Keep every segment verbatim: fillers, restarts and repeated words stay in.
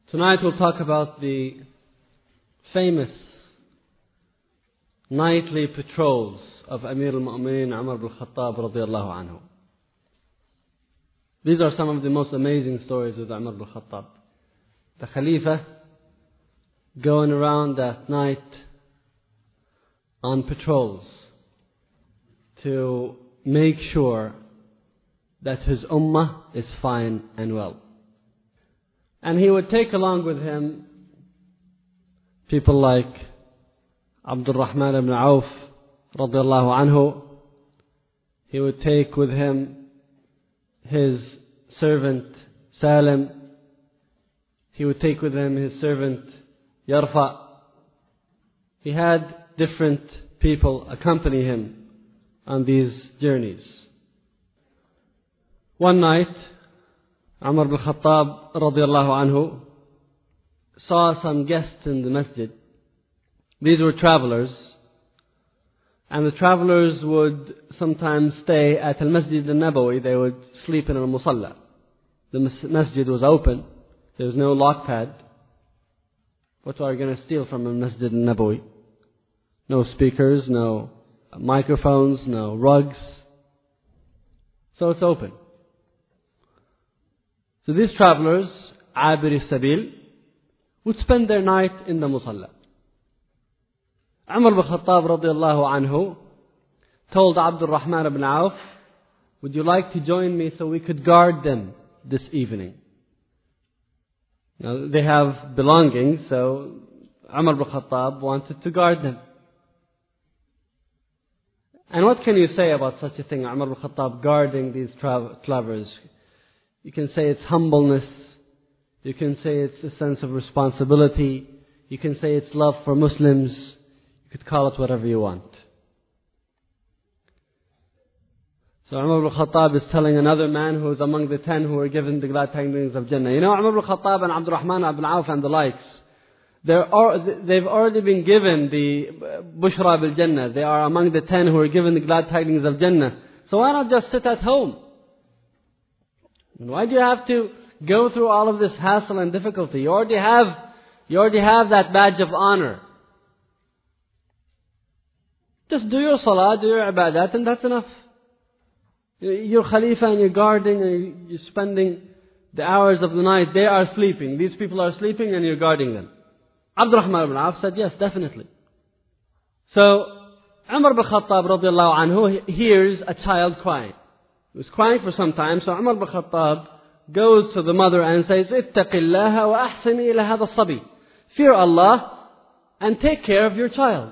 Tonight we'll talk about the famous nightly patrols of Amir al-Mu'mineen Umar ibn al-Khattab radiyallahu anhu. These are some of the most amazing stories with Umar ibn al-Khattab. The Khalifa going around at night on patrols to make sure that his ummah is fine and well. And he would take along with him people like Abdul Rahman ibn Auf radiyallahu anhu. He would take with him his servant Salim. He would take with him his servant Yarfa. He had different people accompany him on these journeys. One night, Umar ibn Khattab radiyallahu anhu saw some guests in the masjid. These were travelers, and the travelers would sometimes stay at al-Masjid al-Nabawi. They would sleep in al-Musalla. The masjid was open. There was no lock pad. What are you going to steal from al-Masjid al-Nabawi? No speakers, no microphones, no rugs. So it's open. So these travelers, Abir Sabil, would spend their night in the Musalla. Umar ibn Khattab radiyallahu anhu told Abdul Rahman ibn Auf, would you like to join me so we could guard them this evening? Now they have belongings, so Umar ibn Khattab wanted to guard them. And what can you say about such a thing, Umar ibn Khattab guarding these tra- travelers? You can say it's humbleness. You can say it's a sense of responsibility. You can say it's love for Muslims. You could call it whatever you want. So Umar ibn Khattab is telling another man who is among the ten who were given the glad tidings of Jannah. You know, Umar ibn Khattab and Abdul Rahman ibn Auf and the likes, they're, they've already been given the Bushra bil Jannah. They are among the ten who were given the glad tidings of Jannah. So why not just sit at home? Why do you have to go through all of this hassle and difficulty? You already have, you already have that badge of honor. Just do your salah, do your ibadat, and that's enough. You're Khalifa and you're guarding and you're spending the hours of the night. They are sleeping. These people are sleeping and you're guarding them. Abdul Rahman ibn Auf said, yes, definitely. So, Umar ibn Khattab radiallahu anhu hears a child crying. He was crying for some time, so Umar ibn Khattab goes to the mother and says, اتق الله وأحسني إلى هذا الصبي. Fear Allah and take care of your child.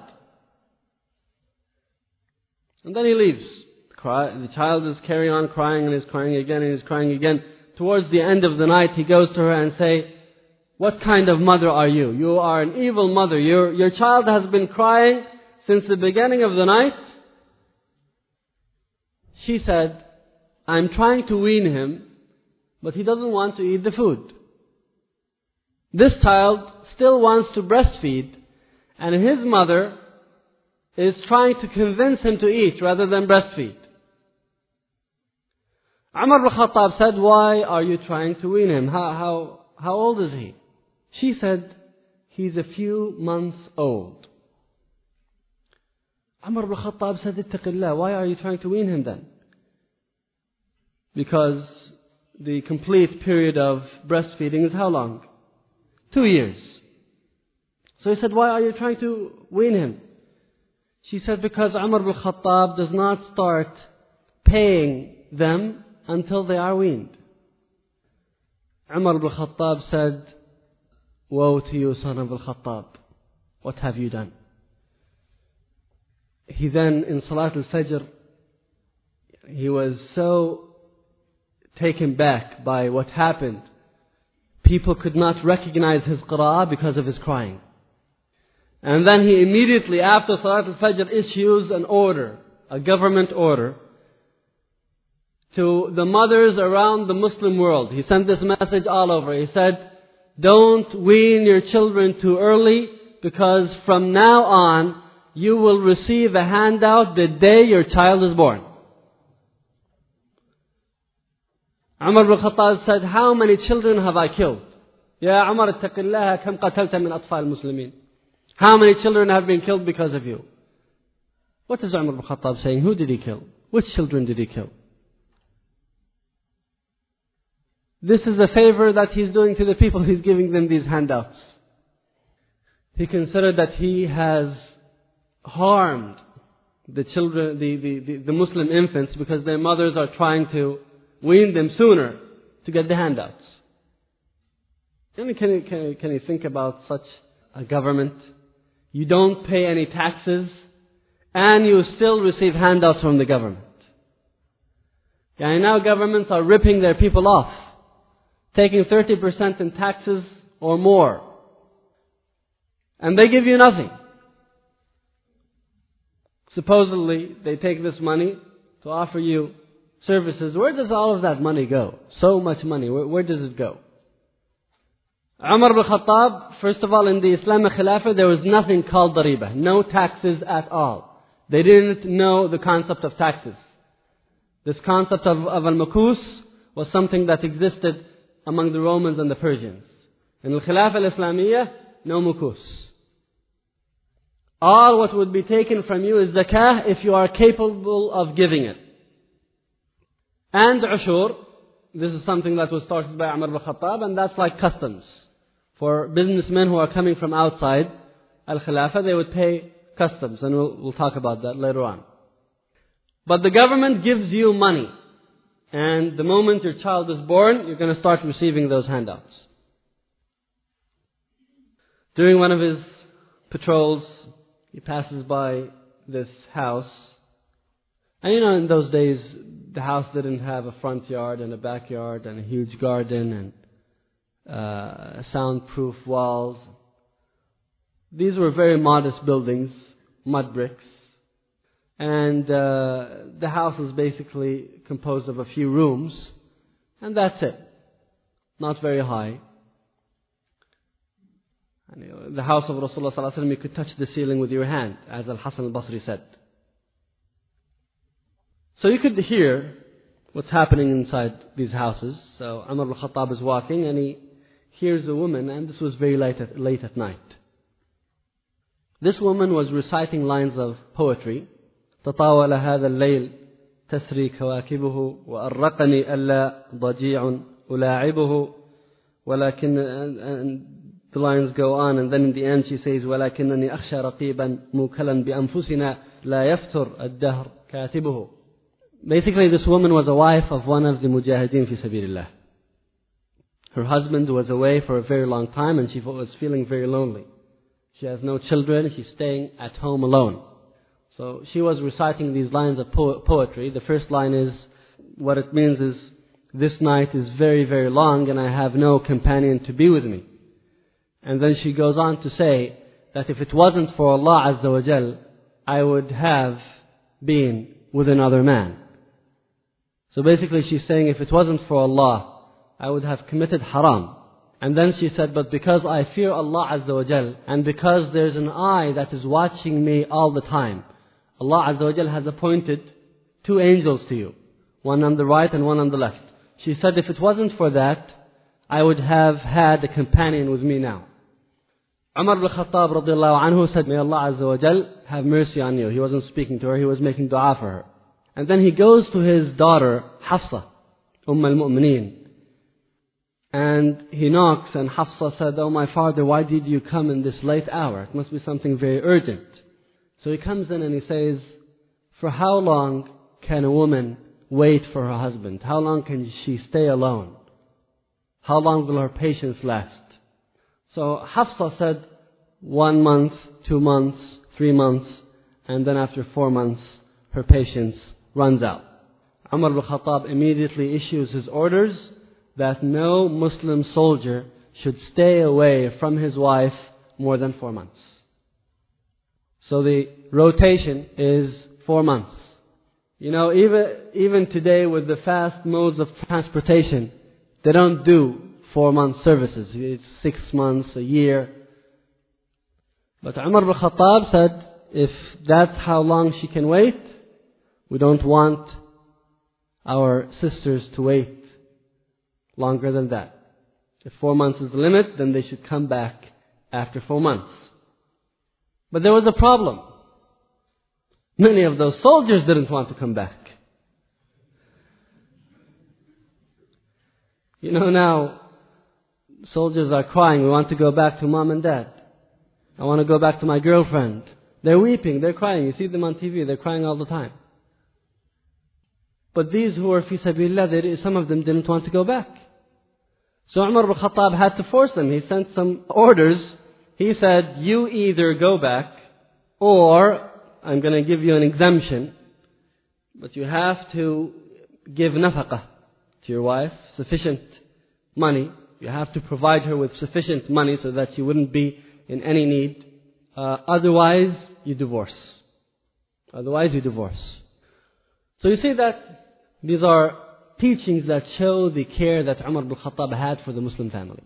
And then he leaves. The child is carrying on crying and is crying again and is crying again. Towards the end of the night, he goes to her and says, what kind of mother are you? You are an evil mother. Your, your child has been crying since the beginning of the night. She said, I'm trying to wean him, but he doesn't want to eat the food. This child still wants to breastfeed, and his mother is trying to convince him to eat rather than breastfeed. Umar ibn Khattab said, why are you trying to wean him? How, how, how old is he? She said, he's a few months old. Umar ibn Khattab said, ittaqillah, why are you trying to wean him then? Because the complete period of breastfeeding is how long? Two years. So he said, why are you trying to wean him? She said, because Umar ibn Khattab does not start paying them until they are weaned. Umar ibn Khattab said, woe to you, son of al-Khattab. What have you done? He then, in Salat al-Fajr, he was so taken back by what happened. People could not recognize his qira'ah because of his crying. And then he immediately, after Salat al-Fajr, issues an order, a government order, to the mothers around the Muslim world. He sent this message all over. He said, don't wean your children too early, because from now on, you will receive a handout the day your child is born. Umar ibn Khattab said, how many children have I killed? يا عمر اتق الله كم قتلت من أطفال المسلمين. How many children have been killed because of you? What is Umar ibn Khattab saying? Who did he kill? Which children did he kill? This is a favor that he's doing to the people. He's giving them these handouts. He considered that he has harmed the children, the, the, the, the Muslim infants, because their mothers are trying to wean them sooner to get the handouts. Can you, can you, can you, can you think about such a government? You don't pay any taxes, and you still receive handouts from the government. And now governments are ripping their people off, taking thirty percent in taxes or more. And they give you nothing. Supposedly, they take this money to offer you services. Where does all of that money go? So much money. Where, where does it go? Umar ibn Khattab, first of all, in the Islamic Khilafah, there was nothing called dariba. No taxes at all. They didn't know the concept of taxes. This concept of, of al-makus was something that existed among the Romans and the Persians. In the Khilafah al-Islamiyah, no mukus. All what would be taken from you is zakah if you are capable of giving it. And ushur, this is something that was started by Umar ibn Khattab, and that's like customs. For businessmen who are coming from outside al-Khilafah, they would pay customs, and we'll, we'll talk about that later on. But the government gives you money, and the moment your child is born, you're going to start receiving those handouts. During one of his patrols, he passes by this house. And you know, in those days, the house didn't have a front yard and a backyard and a huge garden and uh, soundproof walls. These were very modest buildings, mud bricks. And uh, the house is basically composed of a few rooms. And that's it. Not very high. The house of Rasulullah sallallahu alaihi wasallam, you could touch the ceiling with your hand, as Al-Hasan al-Basri said. So you could hear what's happening inside these houses. So Umar al-Khattab is walking and he hears a woman, and this was very late at, late at night. This woman was reciting lines of poetry. تطاول هذا الليل تسري كواكبه وأرقني ألا ضجيع ألاعبه ولكن. The lines go on, and then in the end she says, وَلَكِنَّنِي أَخْشَى رَقِيبًا مُوكَلًا بِأَنفُسِنَا لَا يَفْتُرْ الدَّهْرُ كَاتِبُهُ. Basically, this woman was a wife of one of the mujahideen fi sabilillah. Her husband was away for a very long time, and she was feeling very lonely. She has no children, she's staying at home alone. So she was reciting these lines of po- poetry. The first line is, what it means is, this night is very, very long, and I have no companion to be with me. And then she goes on to say that if it wasn't for Allah Azza wa Jal, I would have been with another man. So basically she's saying, if it wasn't for Allah, I would have committed haram. And then she said, but because I fear Allah Azza wa Jal, and because there's an eye that is watching me all the time, Allah Azza wa Jal has appointed two angels to you, one on the right and one on the left. She said, if it wasn't for that, I would have had a companion with me now. Umar ibn Khattab radiallahu anhu said, may Allah Azza wa Jal have mercy on you. He wasn't speaking to her, he was making dua for her. And then he goes to his daughter, Hafsa, Umm al-Mu'mineen. And he knocks, and Hafsa said, oh my father, why did you come in this late hour? It must be something very urgent. So he comes in and he says, for how long can a woman wait for her husband? How long can she stay alone? How long will her patience last? So Hafsa said, one month, two months, three months, and then after four months, her patience runs out. Umar ibn Khattab immediately issues his orders that no Muslim soldier should stay away from his wife more than four months. So the rotation is four months. You know, even, even today with the fast modes of transportation, they don't do four month services. It's six months, a year. But Umar ibn Khattab said, if that's how long she can wait, we don't want our sisters to wait longer than that. If four months is the limit, then they should come back after four months. But there was a problem. Many of those soldiers didn't want to come back. You know, now, soldiers are crying, we want to go back to mom and dad. I want to go back to my girlfriend. They're weeping, they're crying. You see them on T V, they're crying all the time. But these who were fi sabilillah, they, some of them didn't want to go back. So Umar ibn Khattab had to force them. He sent some orders. He said, you either go back, or I'm going to give you an exemption, but you have to give nafaqah to your wife, sufficient money. You have to provide her with sufficient money so that she wouldn't be in any need. Uh, otherwise, you divorce. Otherwise, you divorce. So you see that these are teachings that show the care that Umar ibn Khattab had for the Muslim family.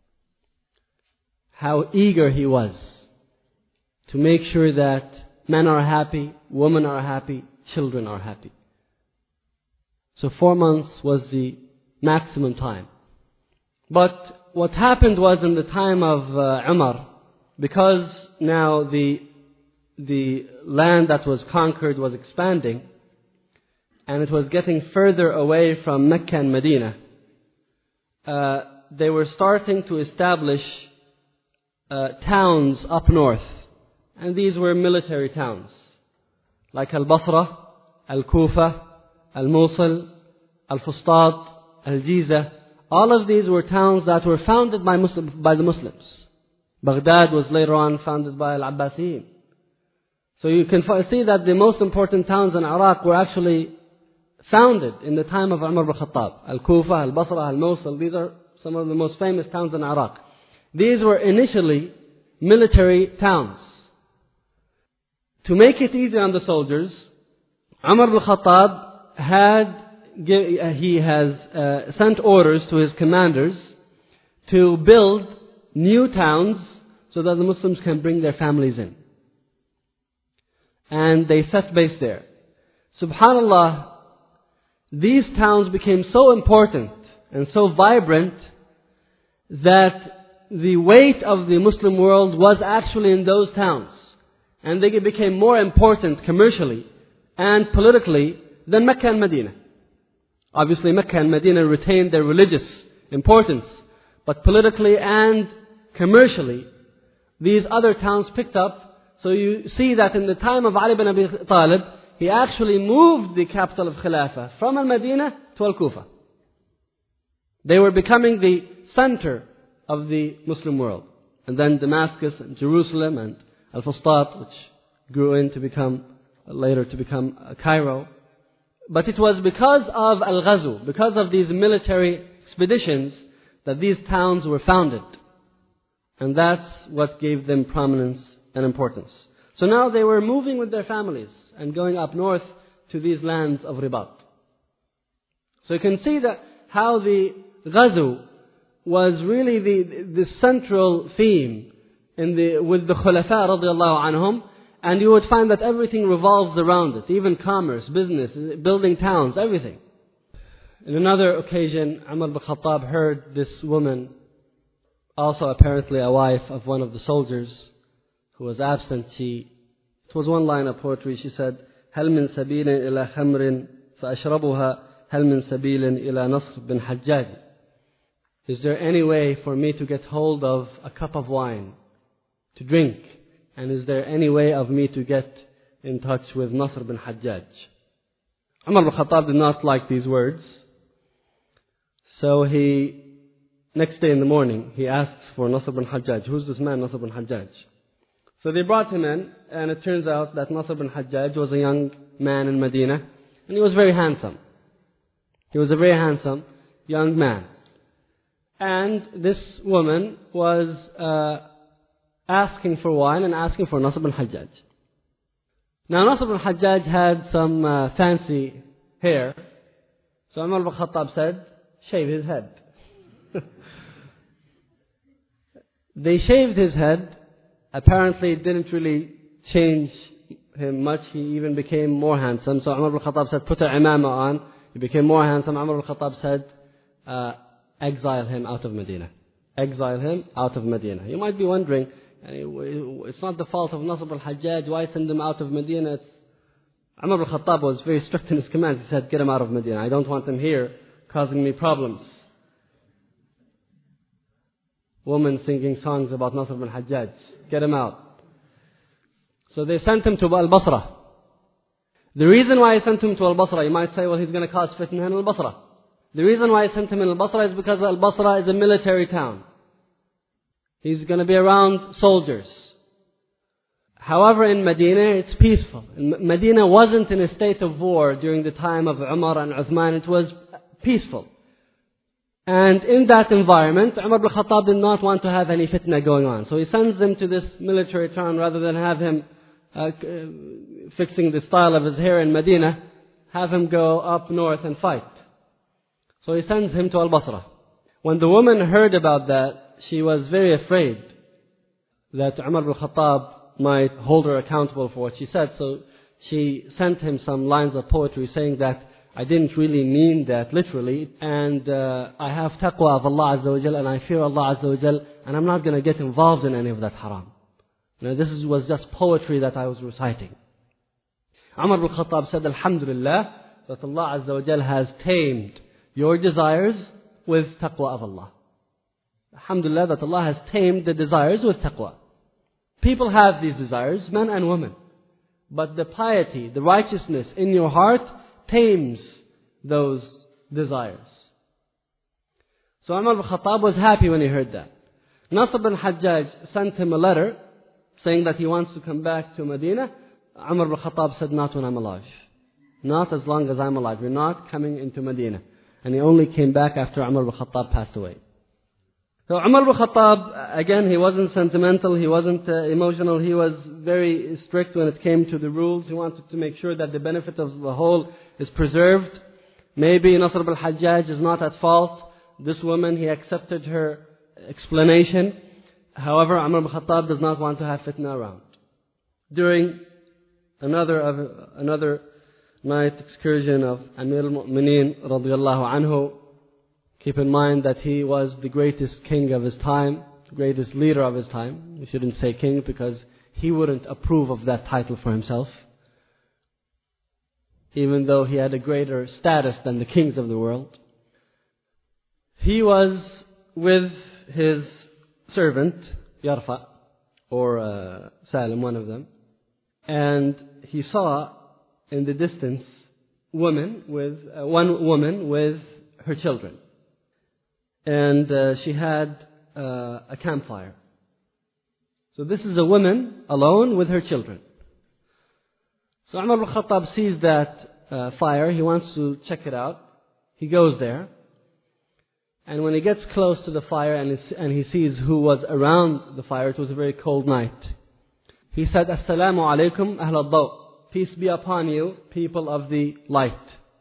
How eager he was to make sure that men are happy, women are happy, children are happy. So four months was the maximum time. But what happened was in the time of uh, Umar, because now the the land that was conquered was expanding, and it was getting further away from Mecca and Medina, uh, they were starting to establish uh, towns up north. And these were military towns, like Al-Basra, Al-Kufa, Al-Mosul, Al-Fustat, Al-Jizah. All of these were towns that were founded by, Muslim, by the Muslims. Baghdad was later on founded by Al-Abbasiyin. So you can see that the most important towns in Iraq were actually founded in the time of Umar ibn Khattab. Al-Kufa, Al-Basra, Al-Mosul, these are some of the most famous towns in Iraq. These were initially military towns. To make it easy on the soldiers, Umar ibn Khattab had, he has uh, sent orders to his commanders to build new towns so that the Muslims can bring their families in. And they set base there. Subhanallah, these towns became so important and so vibrant that the weight of the Muslim world was actually in those towns. And they became more important commercially and politically than Mecca and Medina. Obviously Mecca and Medina retained their religious importance, but politically and commercially, these other towns picked up. So you see that in the time of Ali ibn Abi Talib, he actually moved the capital of Khilafah from Al-Madinah to Al-Kufa. They were becoming the center of the Muslim world. And then Damascus and Jerusalem and Al-Fustat, which grew in to become, later to become Cairo. But it was because of Al-Ghazu, because of these military expeditions, that these towns were founded. And that's what gave them prominence and importance. So now they were moving with their families and going up north to these lands of Ribat. So you can see that how the Ghazu was really the, the central theme in the, with the Khulafa radiallahu anhum, and you would find that everything revolves around it, even commerce, business, building towns, everything. In another occasion, Umar ibn Khattab heard this woman, also apparently a wife of one of the soldiers who was absent. She, it was one line of poetry. She said, هل من سبيل إلى خمر فأشربها هل من سبيل إلى نصر بن حجاج. Is there any way for me to get hold of a cup of wine to drink? And is there any way of me to get in touch with Nasr bin Hajjaj? Umar ibn Khattab did not like these words. So he, next day in the morning, he asked for Nasr bin Hajjaj. Who's this man, Nasr bin Hajjaj? So they brought him in, and it turns out that Nasr bin Hajjaj was a young man in Medina, and he was very handsome. He was a very handsome young man. And this woman was uh, asking for wine and asking for Nasr bin Hajjaj. Now Nasr bin Hajjaj had some uh, fancy hair. So Umar ibn Khattab said, shave his head. They shaved his head. Apparently it didn't really change him much. He even became more handsome. So Umar ibn Khattab said, put a imama on. He became more handsome. Umar ibn Khattab said, uh, exile him out of Medina. exile him out of Medina. You might be wondering, it's not the fault of Nasr al-Hajjaj, why send him out of Medina? It's Umar al-Khattab was very strict in his commands. He said, get him out of Medina. I don't want him here causing me problems. Women singing songs about Nasr al-Hajjaj. Get him out. So they sent him to Al-Basra. The reason why he sent him to Al-Basra, you might say, well, he's going to cause fitna in Al-Basra. The reason why he sent him in Al-Basra is because Al-Basra is a military town. He's going to be around soldiers. However, in Medina, it's peaceful. Medina wasn't in a state of war during the time of Umar and Uthman. It was peaceful. And in that environment, Umar ibn Khattab did not want to have any fitna going on. So he sends him to this military town rather than have him uh, fixing the style of his hair in Medina, have him go up north and fight. So he sends him to Al-Basra. When the woman heard about that, she was very afraid that Umar ibn Khattab might hold her accountable for what she said. So she sent him some lines of poetry saying that I didn't really mean that literally, and uh, I have taqwa of Allah Azza wa Jal, and I fear Allah Azza wa Jal, and I'm not going to get involved in any of that haram. You know, this is, was just poetry that I was reciting. Umar ibn Khattab said, Alhamdulillah, that Allah Azza wa Jal has tamed your desires with taqwa of Allah. Alhamdulillah, that Allah has tamed the desires with taqwa. People have these desires, men and women. But the piety, the righteousness in your heart tames those desires. So Umar ibn Khattab was happy when he heard that. Nasr ibn Hajjaj sent him a letter saying that he wants to come back to Medina. Umar ibn Khattab said, not when I'm alive. Not as long as I'm alive. You're not coming into Medina. And he only came back after Umar ibn Khattab passed away. So Umar ibn Khattab, again, he wasn't sentimental, he wasn't uh, emotional, he was very strict when it came to the rules. He wanted to make sure that the benefit of the whole is preserved. Maybe Nasr ibn Hajjaj is not at fault. This woman, he accepted her explanation. However, Umar ibn Khattab does not want to have fitna around. During another of, another night excursion of Amir al-Mu'mineen radiyallahu anhu, keep in mind that he was the greatest king of his time, the greatest leader of his time. We shouldn't say king because he wouldn't approve of that title for himself, even though he had a greater status than the kings of the world. He was with his servant, Yarfa, or uh, Salim, one of them, and he saw in the distance woman with uh, one woman with her children. And uh, she had uh, a campfire. So this is a woman alone with her children. So Umar ibn Khattab sees that uh, fire. He wants to check it out. He goes there. And when he gets close to the fire and, and he sees who was around the fire, it was a very cold night. He said, Assalamu alaikum ahl al-daw. Peace be upon you, people of the light.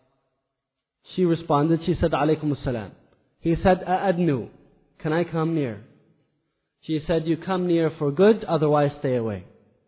She responded, she said, Alaikum assalam. He said, A'adnu, can I come near? She said, you come near for good, otherwise stay away.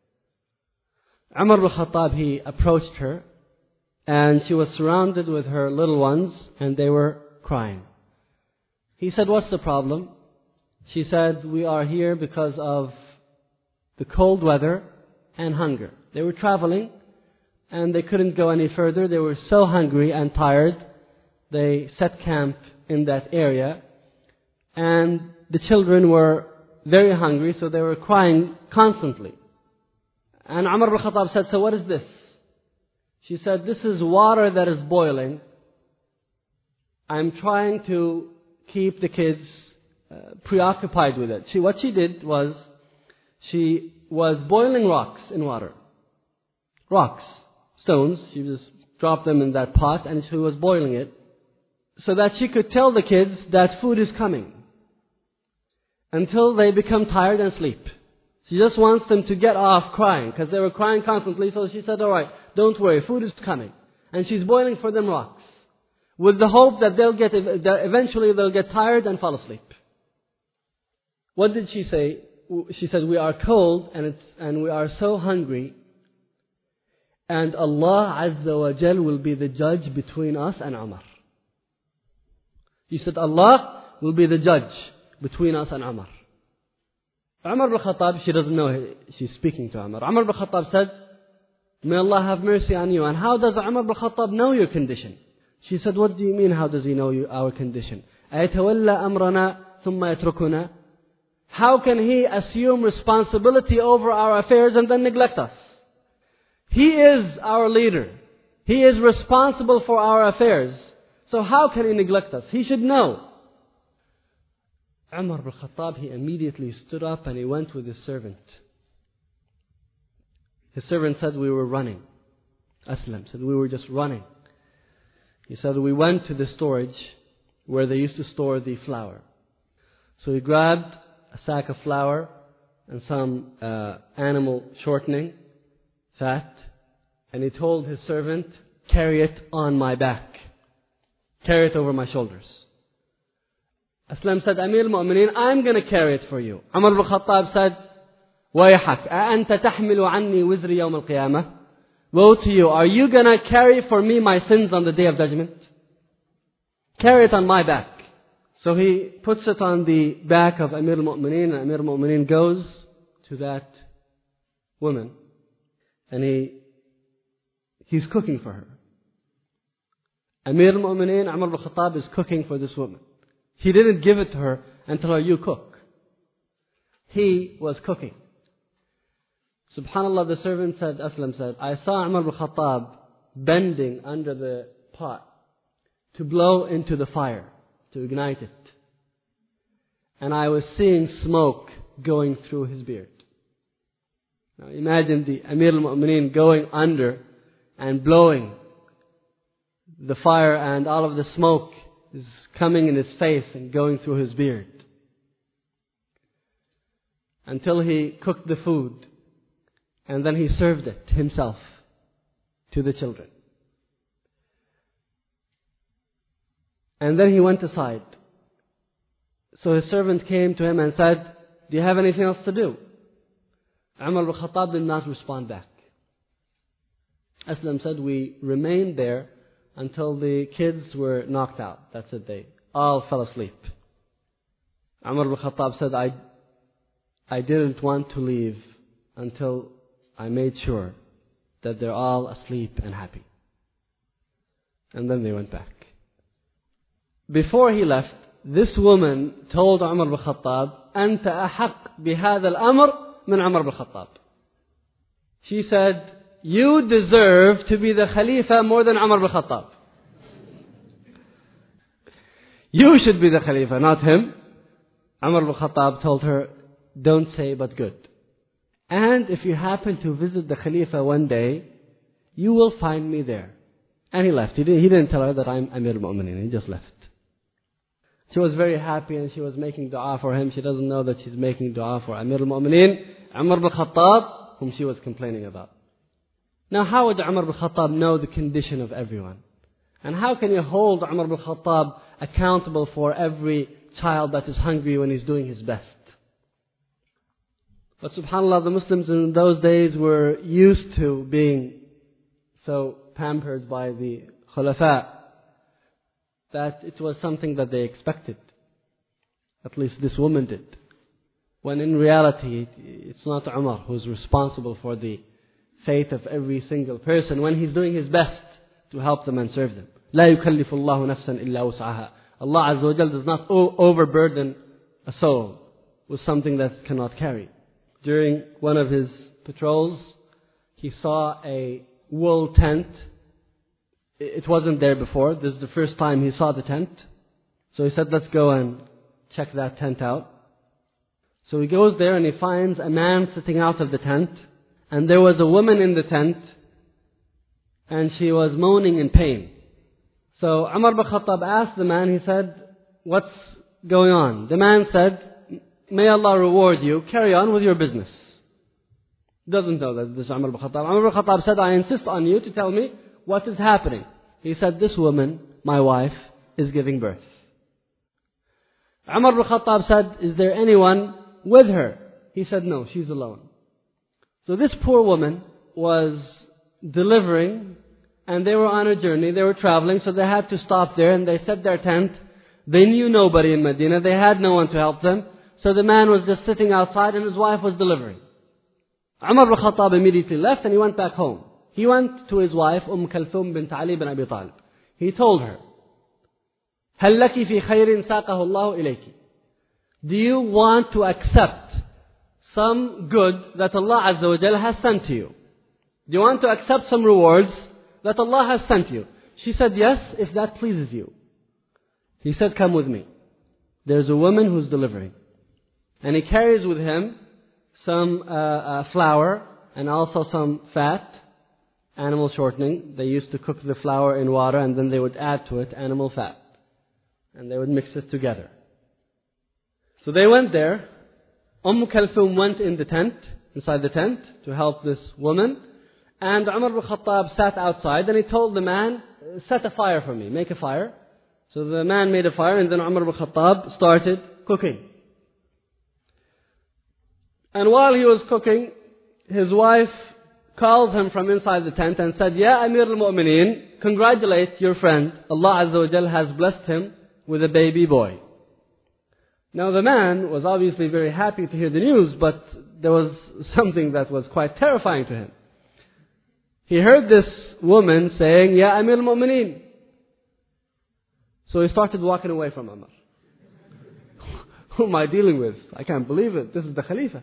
Umar ibn Khattab, he approached her, and she was surrounded with her little ones, and they were crying. He said, what's the problem? She said, we are here because of the cold weather and hunger. They were traveling, and they couldn't go any further. They were so hungry and tired, they set camp in that area, and the children were very hungry, so they were crying constantly. And Umar ibn Khattab said, so what is this? She said, this is water that is boiling. I'm trying to keep the kids uh, preoccupied with it. She, what she did was, she was boiling rocks in water. Rocks, stones, she just dropped them in that pot and she was boiling it, so that she could tell the kids that food is coming until they become tired and sleep. She just wants them to get off crying because they were crying constantly. So she said, all right, don't worry, food is coming. And she's boiling for them rocks with the hope that they'll get, that eventually they'll get tired and fall asleep. What did she say? She said, we are cold and, it's, and we are so hungry, and Allah Azza wa Jal will be the judge between us and Umar. She said, Allah will be the judge between us and Umar. Umar ibn Khattab, she doesn't know she's speaking to Umar. Umar ibn Khattab said, may Allah have mercy on you. And how does Umar ibn Khattab know your condition? She said, what do you mean, how does he know you, our condition? أَيَتَوَلَّى أَمْرَنَا ثُمَّ يَتْرُكُنَا. How can he assume responsibility over our affairs and then neglect us? He is our leader. He is responsible for our affairs. So how can he neglect us? He should know. Umar ibn Khattab, he immediately stood up and he went with his servant. His servant said, we were running. Aslam said, we were just running. He said, we went to the storage where they used to store the flour. So he grabbed a sack of flour and some uh, animal shortening, fat, and he told his servant, carry it on my back. Carry it over my shoulders. Aslam said, Amir al-Mu'mineen, I'm going to carry it for you. Umar ibn Khattab said, وَيْحَكْ أَأَنْتَ تَحْمِلُ عَنِّي وِزْرِ يَوْمَ الْقِيَامَةِ. Woe to you, are you going to carry for me my sins on the day of judgment? Carry it on my back. So he puts it on the back of Amir al-Mu'mineen, and Amir al-Mu'mineen goes to that woman, and he he's cooking for her. Amir al-Mu'mineen, Umar ibn Khattab, is cooking for this woman. He didn't give it to her and tell her, you cook. He was cooking. Subhanallah, the servant said, Aslam said, I saw Umar ibn Khattab bending under the pot to blow into the fire, to ignite it. And I was seeing smoke going through his beard. Now imagine the Amir al-Mu'mineen going under and blowing the fire, and all of the smoke is coming in his face and going through his beard. Until he cooked the food, and then he served it himself to the children. And then he went aside. So his servant came to him and said, do you have anything else to do? Umar ibn Khattab did not respond back. Aslam said, we remained there until the kids were knocked out. That's it, they all fell asleep. Umar ibn Khattab said, I, I didn't want to leave until I made sure that they're all asleep and happy. And then they went back. Before he left, this woman told Umar ibn Khattab, أنت أحق بهذا الأمر من عمر بن Khattab. She said, you deserve to be the Khalifa more than Umar ibn Khattab. You should be the Khalifa, not him. Umar ibn Khattab told her, don't say but good. And if you happen to visit the Khalifa one day, you will find me there. And he left. He didn't, he didn't tell her that I'm Amir al-Mu'mineen. He just left. She was very happy and she was making dua for him. She doesn't know that she's making dua for Amir al-Mu'mineen, Umar ibn Khattab, whom she was complaining about. Now how would Umar ibn Khattab know the condition of everyone? And how can you hold Umar ibn Khattab accountable for every child that is hungry when he's doing his best? But subhanAllah, the Muslims in those days were used to being so pampered by the Khulafa that it was something that they expected. At least this woman did. When in reality, it's not Umar who's responsible for the fate of every single person when he's doing his best to help them and serve them. لا يكلف الله نفسا إلا وسعها. Allah Azza wa Jal does not overburden a soul with something that cannot carry. During one of his patrols, he saw a wool tent. It wasn't there before. This is the first time he saw the tent. So he said, let's go and check that tent out. So he goes there and he finds a man sitting out of the tent. And there was a woman in the tent. And she was moaning in pain. So Umar ibn Khattab asked the man, he said, what's going on? The man said, may Allah reward you, carry on with your business. Doesn't know that this is Umar ibn Khattab. Umar ibn Khattab said, I insist on you to tell me what is happening. He said, this woman, my wife, is giving birth. Umar ibn Khattab said, is there anyone with her? He said, no, she's alone. So this poor woman was delivering, and they were on a journey, they were traveling, so they had to stop there, and they set their tent They knew nobody in Medina. They had no one to help them. So the man was just sitting outside and his wife was delivering. Umar ibn Khattab immediately left and he went back home. He went to his wife, Umm Kalthum bint Ali bin Abi Talib. He told her, هل لك في خير ساقه الله إليك. Do you want to accept some good that Allah Azza wa Jalla has sent to you? Do you want to accept some rewards that Allah has sent you? She said, yes, if that pleases you. He said, come with me. There's a woman who's delivering. And he carries with him some uh, uh, flour and also some fat, animal shortening. They used to cook the flour in water and then they would add to it animal fat. And they would mix it together. So they went there. Umm Kalthum went in the tent, inside the tent, to help this woman. And Umar ibn Khattab sat outside and he told the man, set a fire for me, make a fire. So the man made a fire and then Umar ibn Khattab started cooking. And while he was cooking, his wife called him from inside the tent and said, Ya Amir al-Mu'mineen, congratulate your friend. Allah Azza wa Jal has blessed him with a baby boy. Now the man was obviously very happy to hear the news, but there was something that was quite terrifying to him. He heard this woman saying, Ya Amir al-Mu'mineen. So he started walking away from Umar. Who am I dealing with? I can't believe it. This is the Khalifa.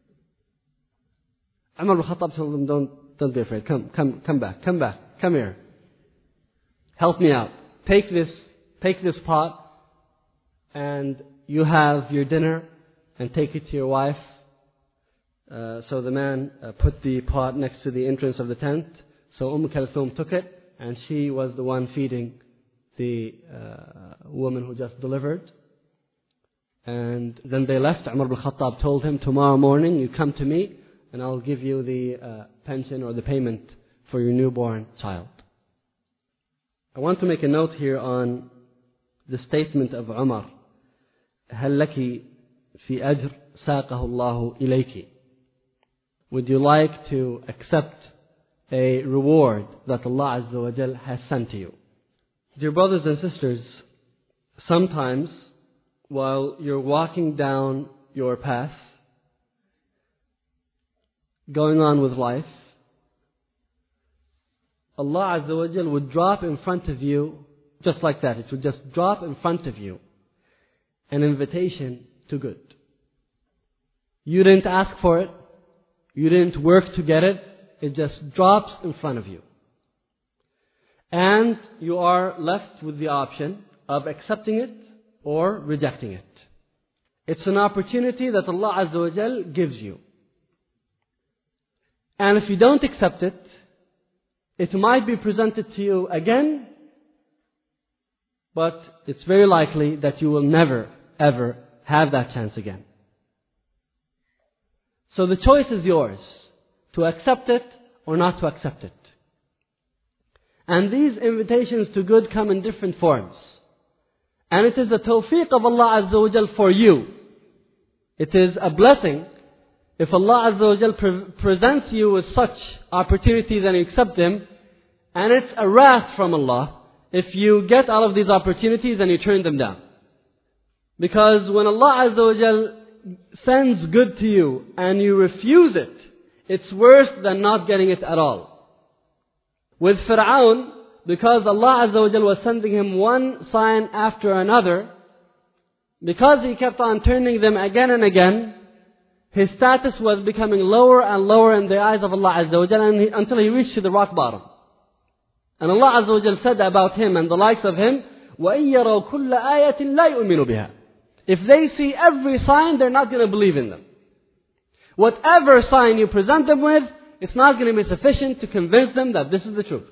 Umar ibn Khattab told him, don't, don't be afraid. Come, come, come back, come back, come here. Help me out. Take this, take this pot and you have your dinner and take it to your wife. Uh, so the man uh, put the pot next to the entrance of the tent. So Umm Kalthum took it and she was the one feeding the uh, woman who just delivered. And then they left. Umar ibn Khattab told him, tomorrow morning you come to me and I'll give you the uh, pension or the payment for your newborn child. I want to make a note here on the statement of Umar. هل لك في أجر ساقه الله إليك. Would you like to accept a reward that Allah Azza wa Jal has sent to you? Dear brothers and sisters, sometimes while you're walking down your path, going on with life, Allah Azza wa Jal would drop in front of you, just like that. It would just drop in front of you an invitation to good. You didn't ask for it. You didn't work to get it. It just drops in front of you. And you are left with the option of accepting it or rejecting it. It's an opportunity that Allah Azza wa Jal gives you. And if you don't accept it, it might be presented to you again, but it's very likely that you will never, ever have that chance again. So the choice is yours, to accept it or not to accept it. And these invitations to good come in different forms. And it is the tawfiq of Allah Azza wa Jal for you. It is a blessing if Allah Azza wa Jal pre- presents you with such opportunities and you accept them. And it's a wrath from Allah if you get all of these opportunities and you turn them down. Because when Allah Azza wa Jal sends good to you and you refuse it, it's worse than not getting it at all. With Fir'aun, because Allah Azza wa Jal was sending him one sign after another, because he kept on turning them again and again, his status was becoming lower and lower in the eyes of Allah Azza wa Jal and he, until he reached to the rock bottom. And Allah Azza wa Jal said about him and the likes of him, وَإِن يَرَوْا كُلَّ آيَةٍ لَا يُؤْمِنُوا بِهَا. If they see every sign, they're not going to believe in them. Whatever sign you present them with, it's not going to be sufficient to convince them that this is the truth.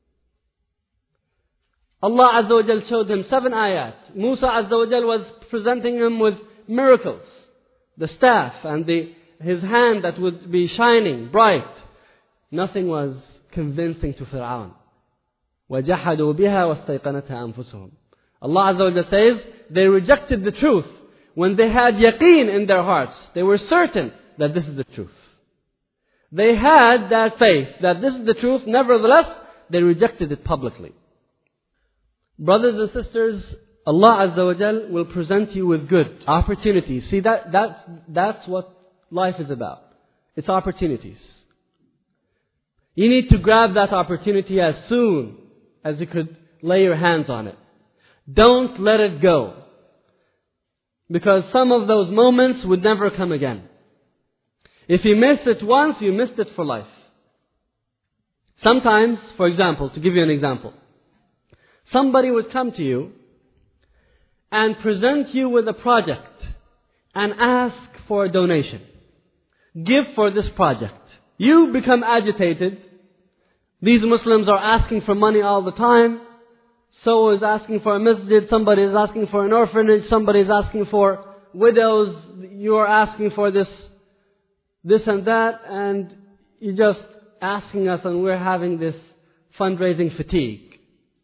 Allah Azza wa Jal showed him seven ayat. Musa Azza wa Jal was presenting him with miracles. The staff and the, his hand that would be shining bright. Nothing was convincing to Fir'aun. وَجَحَدُوا بِهَا وَاسْتَيْقَنَتْهَا أَنفُسُهُم. Allah Azza wa Jal says, they rejected the truth when they had yaqeen in their hearts. They were certain that this is the truth. They had that faith that this is the truth. Nevertheless, they rejected it publicly. Brothers and sisters, Allah Azza wa Jal will present you with good opportunities. See, that, that, that's what life is about. It's opportunities. You need to grab that opportunity as soon as you could lay your hands on it. Don't let it go. Because some of those moments would never come again. If you miss it once, you missed it for life. Sometimes, for example, to give you an example, somebody would come to you and present you with a project and ask for a donation. Give for this project. You become agitated. These Muslims are asking for money all the time. So is asking for a masjid, somebody is asking for an orphanage, somebody is asking for widows, you are asking for this, this and that, and you're just asking us and we're having this fundraising fatigue.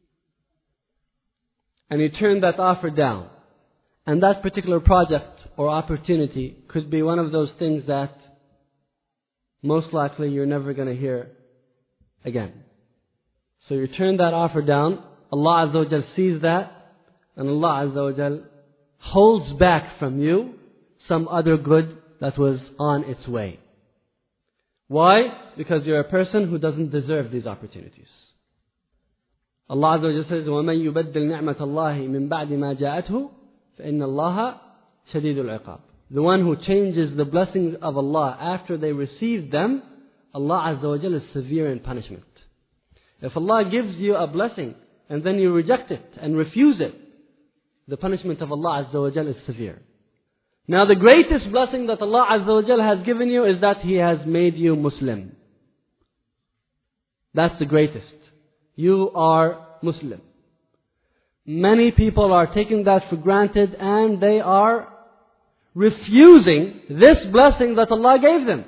And you turn that offer down. And that particular project or opportunity could be one of those things that most likely you're never going to hear again. So you turn that offer down. Allah Azza wa Jal sees that, and Allah Azza wa Jal holds back from you some other good that was on its way. Why? Because you're a person who doesn't deserve these opportunities. Allah Azza wa Jal says, وَمَنْ يُبَدِّلْ نِعْمَةَ اللَّهِ مِنْ بَعْدِ مَا جَاءَتْهُ فَإِنَّ اللَّهَ شَدِيدُ الْعِقَابِ. The one who changes the blessings of Allah after they receive them, Allah Azza wa Jal is severe in punishment. If Allah gives you a blessing, and then you reject it and refuse it, the punishment of Allah Azza wa Jal is severe. Now the greatest blessing that Allah Azza wa Jal has given you is that He has made you Muslim. That's the greatest. You are Muslim. Many people are taking that for granted and they are refusing this blessing that Allah gave them.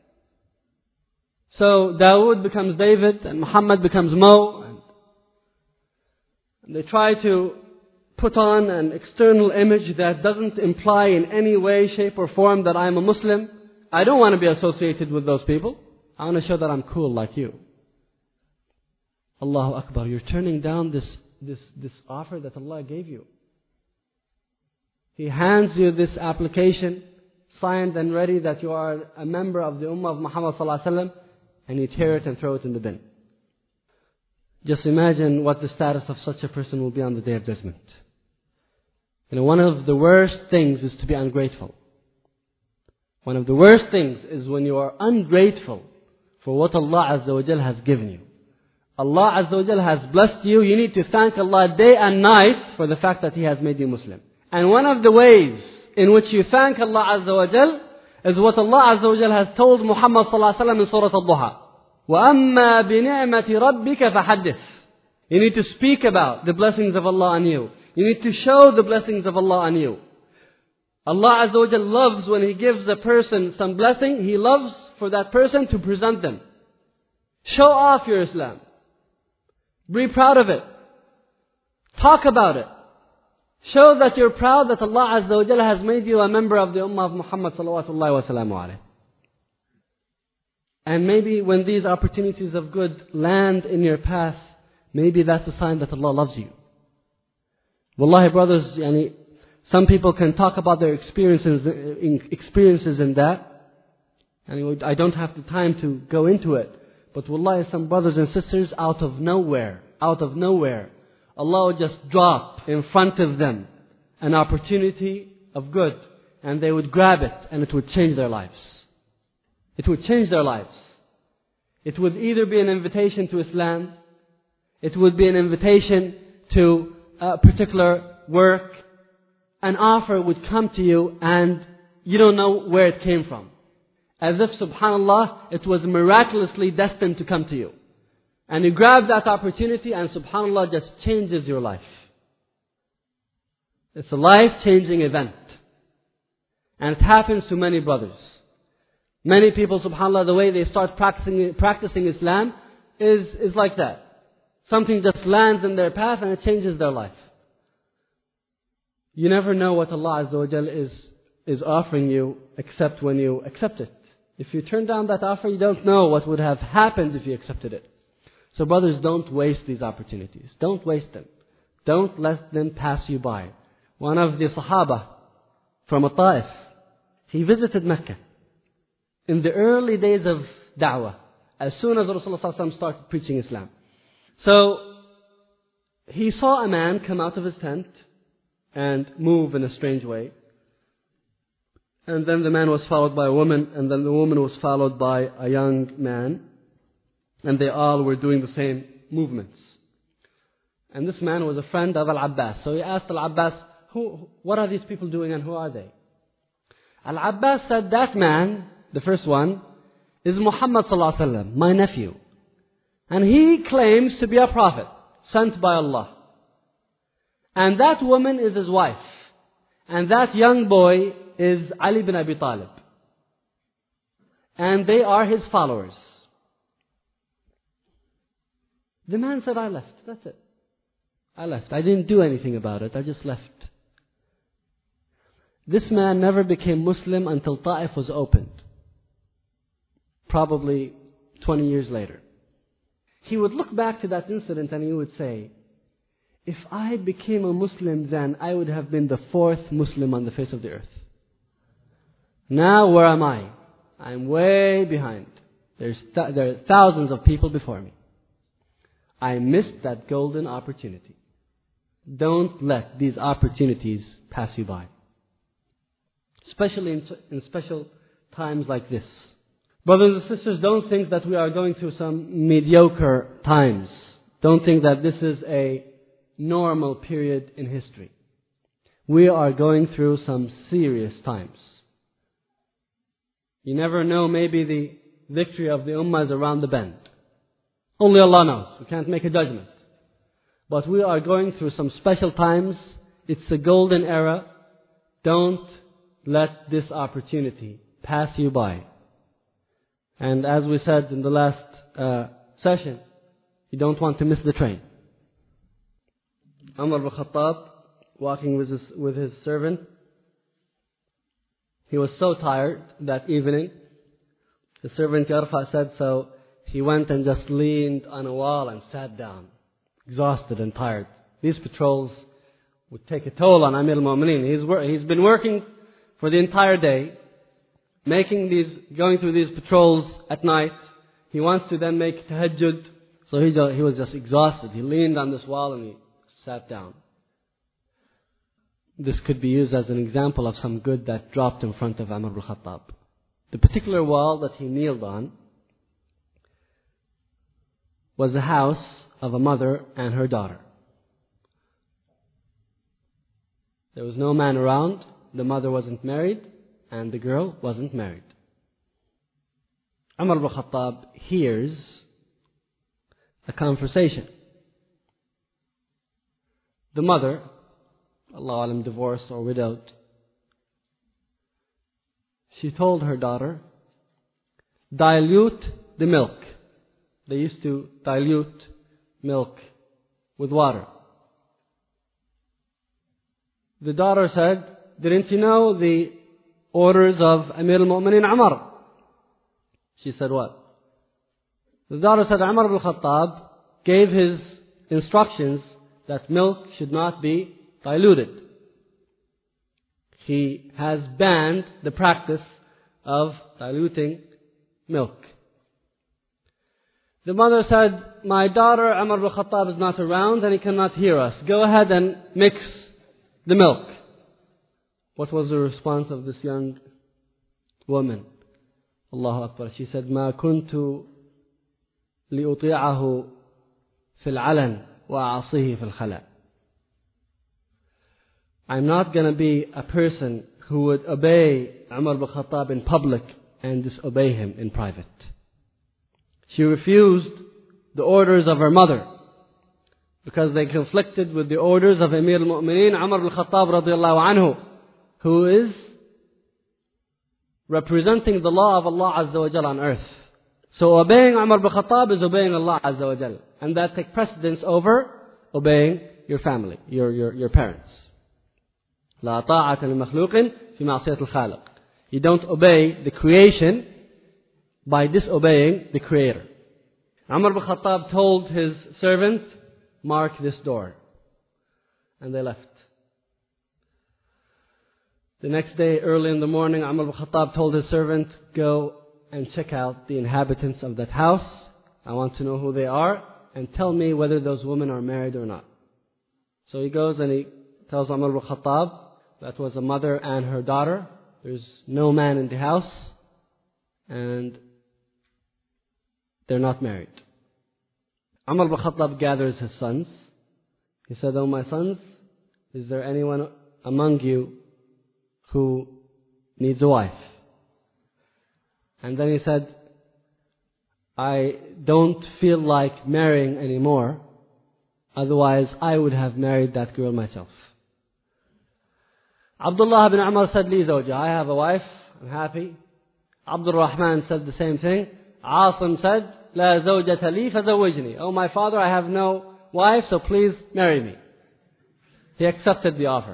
So Dawood becomes David and Muhammad becomes Mo. They try to put on an external image that doesn't imply in any way, shape or form that I'm a Muslim. I don't want to be associated with those people. I want to show that I'm cool like you. Allahu Akbar. You're turning down this, this, this offer that Allah gave you. He hands you this application, signed and ready that you are a member of the Ummah of Muhammad Sallallahu Alaihi Wasallam, and you tear it and throw it in the bin. Just imagine what the status of such a person will be on the Day of Judgment. You know, one of the worst things is to be ungrateful. One of the worst things is when you are ungrateful for what Allah Azza wa Jal has given you. Allah Azza wa Jal has blessed you. You need to thank Allah day and night for the fact that He has made you Muslim. And one of the ways in which you thank Allah Azza wa Jal is what Allah Azza wa Jal has told Muhammad Sallallahu Alaihi Wasallam in Surah Al-Duha. وَأَمَّا بِنِعْمَةِ رَبِّكَ فَحَدِّثْ. You need to speak about the blessings of Allah on you. You need to show the blessings of Allah on you. Allah Azza wa Jal loves when He gives a person some blessing, He loves for that person to present them. Show off your Islam. Be proud of it. Talk about it. Show that you're proud that Allah Azza wa Jal has made you a member of the Ummah of Muhammad Sallallahu Alaihi Wasallam. And maybe when these opportunities of good land in your path, maybe that's a sign that Allah loves you. Wallahi brothers, yani, some people can talk about their experiences in, experiences in that. And I don't have the time to go into it. But wallahi, some brothers and sisters out of nowhere, out of nowhere, Allah would just drop in front of them an opportunity of good. And they would grab it and it would change their lives. It would change their lives. It would either be an invitation to Islam, it would be an invitation to a particular work, an offer would come to you and you don't know where it came from. As if, subhanallah, it was miraculously destined to come to you. And you grab that opportunity and subhanallah just changes your life. It's a life-changing event. And it happens to many brothers. Many people, subhanAllah, the way they start practicing, practicing Islam is, is like that. Something just lands in their path and it changes their life. You never know what Allah Azza wa Jal is, is offering you except when you accept it. If you turn down that offer, you don't know what would have happened if you accepted it. So brothers, don't waste these opportunities. Don't waste them. Don't let them pass you by. One of the Sahaba from Ta'if, he visited Mecca in the early days of Da'wah, as soon as Rasulullah started preaching Islam. So, he saw a man come out of his tent and move in a strange way. And then the man was followed by a woman, and then the woman was followed by a young man. And they all were doing the same movements. And this man was a friend of Al-Abbas. So he asked Al-Abbas, who, what are these people doing and who are they? Al-Abbas said, that man, the first one, is Muhammad sallallahu alaihi wasallam, my nephew. And he claims to be a prophet, sent by Allah. And that woman is his wife. And that young boy is Ali bin Abi Talib. And they are his followers. The man said, I left. That's it. I left. I didn't do anything about it. I just left. This man never became Muslim until Ta'if was opened. Probably twenty years later. He would look back to that incident and he would say, if I became a Muslim then, I would have been the fourth Muslim on the face of the earth. Now where am I? I'm way behind. There's th- there are thousands of people before me. I missed that golden opportunity. Don't let these opportunities pass you by. Especially in, in special times like this. Brothers and sisters, don't think that we are going through some mediocre times. Don't think that this is a normal period in history. We are going through some serious times. You never know, maybe the victory of the Ummah is around the bend. Only Allah knows. We can't make a judgment. But we are going through some special times. It's a golden era. Don't let this opportunity pass you by. And as we said in the last uh, session, you don't want to miss the train. Umar ibn Khattab, walking with his, with his servant, he was so tired that evening. The servant Yarfa said so. He went and just leaned on a wall and sat down, exhausted and tired. These patrols would take a toll on Amir al-Mu'mineen. He's, he's been working for the entire day, making these, going through these patrols at night. He wants to then make tahajjud. So he, he was just exhausted. He leaned on this wall and he sat down. This could be used as an example of some good that dropped in front of Umar ibn Khattab. The particular wall that he kneeled on was the house of a mother and her daughter. There was no man around, the mother wasn't married, and the girl wasn't married. Umar ibn Khattab hears a conversation. The mother, Allah alam, divorced or widowed, she told her daughter, dilute the milk. They used to dilute milk with water. The daughter said, didn't you know the orders of Amir al-Mu'mineen Umar? She said, what? The daughter said, Umar ibn Khattab gave his instructions that milk should not be diluted. He has banned the practice of diluting milk. The mother said, my daughter Umar ibn Khattab is not around and he cannot hear us. Go ahead and mix the milk. What was the response of this young woman? Allahu Akbar. She said, ما كنت لأطيعه في العلن وأعصيه في الخلاء. I'm not going to be a person who would obey Umar ibn Khattab in public and disobey him in private. She refused the orders of her mother because they conflicted with the orders of Amir al-Mu'mineen Umar ibn Khattab radiyallahu anhu, who is representing the law of Allah Azza wa Jal on earth. So obeying Umar ibn Khattab is obeying Allah Azza wa Jal, and that takes precedence over obeying your family, your your, your parents. لا طاعة لمخلوق في معصية الخالق. You don't obey the creation by disobeying the Creator. Umar ibn Khattab told his servant, mark this door. And they left. The next day, early in the morning, Umar ibn Khattab told his servant, go and check out the inhabitants of that house. I want to know who they are and tell me whether those women are married or not. So he goes and he tells Umar ibn Khattab that was a mother and her daughter. There's no man in the house and they're not married. Umar ibn Khattab gathers his sons. He said, oh my sons, is there anyone among you who needs a wife? And then he said, I don't feel like marrying anymore. Otherwise, I would have married that girl myself. Abdullah bin Umar said, Li zawja, I have a wife, I'm happy. Abdul Rahman said the same thing. Asim said, La zawjata li fazawwijni. Oh my father, I have no wife, so please marry me. He accepted the offer.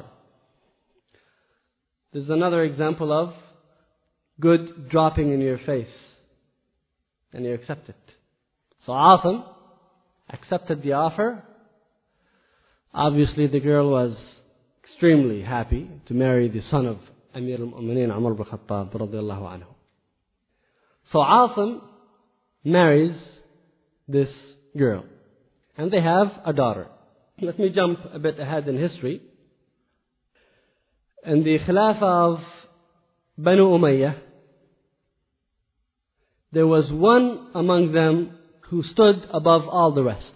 This is another example of good dropping in your face. And you accept it. So Asim accepted the offer. Obviously the girl was extremely happy to marry the son of Amir al-Mu'mineen Umar ibn Khattab radiyallahu anhu. So Asim marries this girl. And they have a daughter. Let me jump a bit ahead in history. In the Khilafah of Banu Umayyah, there was one among them who stood above all the rest.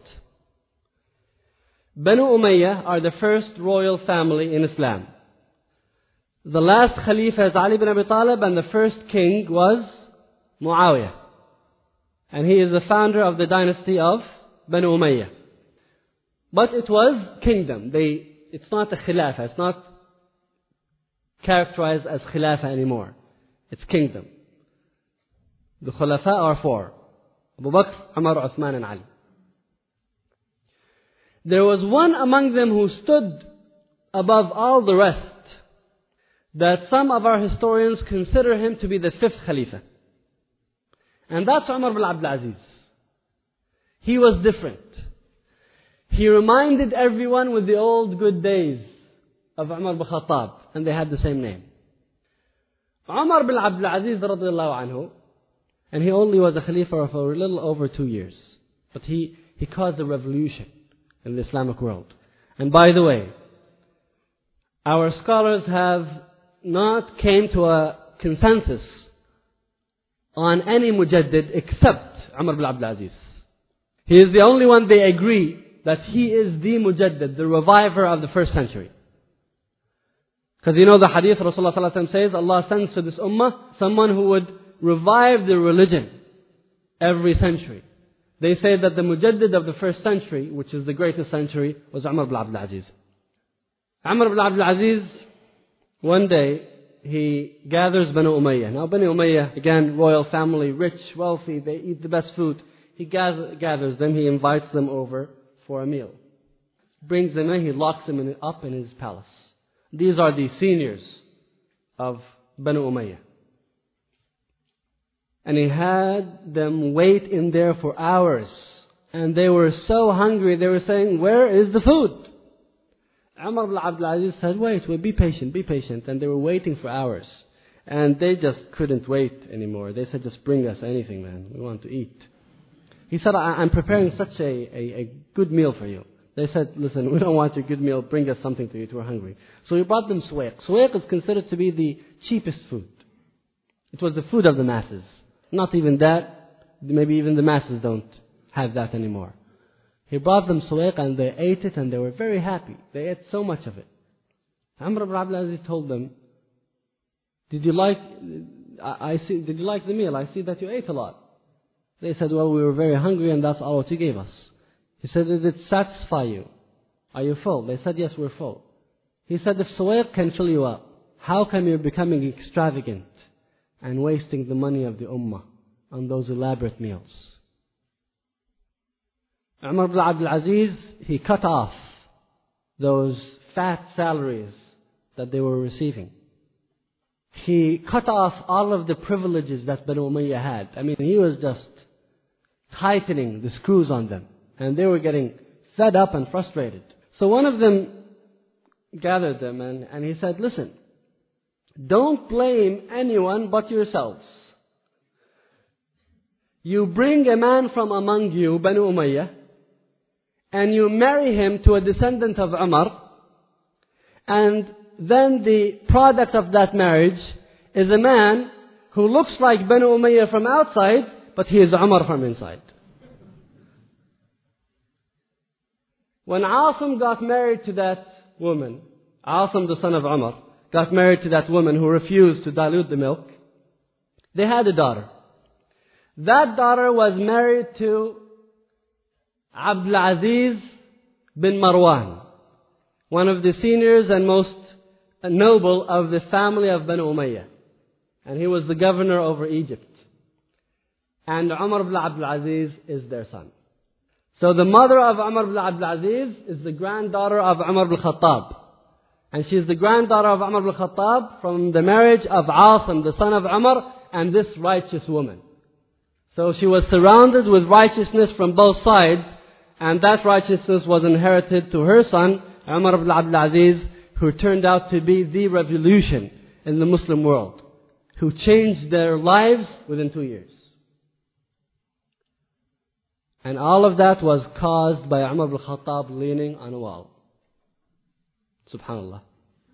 Banu Umayyah are the first royal family in Islam. The last Khalifa is Ali ibn Abi Talib and the first king was Muawiyah. And he is the founder of the dynasty of Banu Umayyah. But it was kingdom. They, it's not a Khilafah. It's not characterized as Khilafah anymore. It's kingdom. The Khulafa are four. Abu Bakr, Umar, Uthman and Ali. There was one among them who stood above all the rest, that some of our historians consider him to be the fifth Khalifa. And that's Umar bin Abdul Aziz. He was different. He reminded everyone with the old good days of Umar bin Khattab, and they had the same name. Umar bin Abdul Aziz radiyallahu anhu, and he only was a Khalifa for a little over two years. But he, he caused a revolution in the Islamic world. And by the way, our scholars have not came to a consensus on any mujaddid except Umar bin Abdul Aziz. He is the only one they agree that he is the mujaddid, the reviver of the first century. Because you know the hadith Rasulullah sallallahu alaihi wasallam says, Allah sends to this ummah someone who would revive the religion every century. They say that the mujaddid of the first century, which is the greatest century, was Umar bin Abdul Aziz. Umar bin Abdul Aziz, one day, he gathers Banu Umayyah. Now Banu Umayyah, again, royal family, rich, wealthy, they eat the best food. He gather, gathers them, he invites them over for a meal. Brings them in, he locks them in, up in his palace. These are the seniors of Banu Umayyah. And he had them wait in there for hours. And they were so hungry, they were saying, where is the food? Umar bin Abdul Aziz said, wait, wait, be patient, be patient. And they were waiting for hours. And they just couldn't wait anymore. They said, just bring us anything, man. We want to eat. He said, I'm preparing such a, a, a good meal for you. They said, listen, we don't want your good meal. Bring us something to eat. We're hungry. So he brought them suwaiq. Suwaiq is considered to be the cheapest food. It was the food of the masses. Not even that. Maybe even the masses don't have that anymore. He brought them suwaiq and they ate it and they were very happy. They ate so much of it. Umar bin Abdul Aziz told them, Did you like, I see, did you like the meal? I see that you ate a lot. They said, well, we were very hungry and that's all what you gave us. He said, did it satisfy you? Are you full? They said, yes, we're full. He said, if suwaiq can fill you up, how come you're becoming extravagant and wasting the money of the ummah on those elaborate meals? Umar bin Abdul Aziz, he cut off those fat salaries that they were receiving. He cut off all of the privileges that Banu Umayyah had. I mean, he was just tightening the screws on them. And they were getting fed up and frustrated. So one of them gathered them and, and he said, listen, don't blame anyone but yourselves. You bring a man from among you, Banu Umayyah, and you marry him to a descendant of Umar, and then the product of that marriage is a man who looks like Banu Umayyah from outside, but he is Umar from inside. When Asim got married to that woman, Asim the son of Umar, got married to that woman who refused to dilute the milk, they had a daughter. That daughter was married to Abdul Aziz bin Marwan, one of the seniors and most noble of the family of Banu Umayyah. And he was the governor over Egypt. And Umar ibn Abdul Aziz is their son. So the mother of Umar ibn Abdul Aziz is the granddaughter of Umar ibn Khattab. And she is the granddaughter of Umar ibn Khattab from the marriage of Asim, the son of Umar, and this righteous woman. So she was surrounded with righteousness from both sides, and that righteousness was inherited to her son, Umar ibn Abdul Aziz, who turned out to be the revolution in the Muslim world, who changed their lives within two years. And all of that was caused by Umar ibn Khattab leaning on a wall. Subhanallah.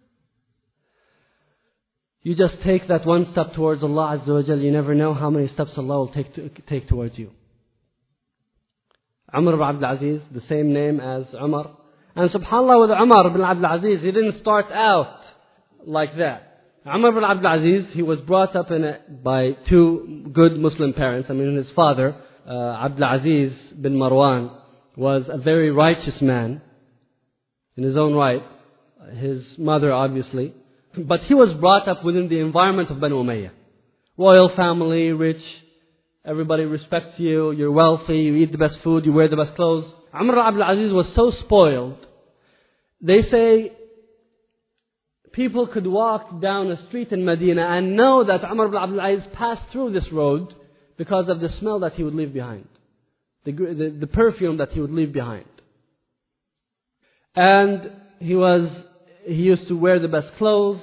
You just take that one step towards Allah Azza wa Jal, you never know how many steps Allah will take to, take towards you. Umar ibn Abdul Aziz, the same name as Umar. And subhanAllah, with Umar ibn Abdul Aziz, he didn't start out like that. Umar ibn Abdul Aziz, he was brought up in a, by two good Muslim parents. I mean, his father, uh, Abdul Aziz bin Marwan, was a very righteous man in his own right. His mother, obviously. But he was brought up within the environment of Banu Umayyah. Royal family, rich, everybody respects you, you're wealthy, you eat the best food, you wear the best clothes. Umar ibn Abdul Aziz was so spoiled. They say people could walk down a street in Medina and know that Umar ibn Abdul Aziz passed through this road because of the smell that he would leave behind. The, the, the perfume that he would leave behind. And he was, he used to wear the best clothes.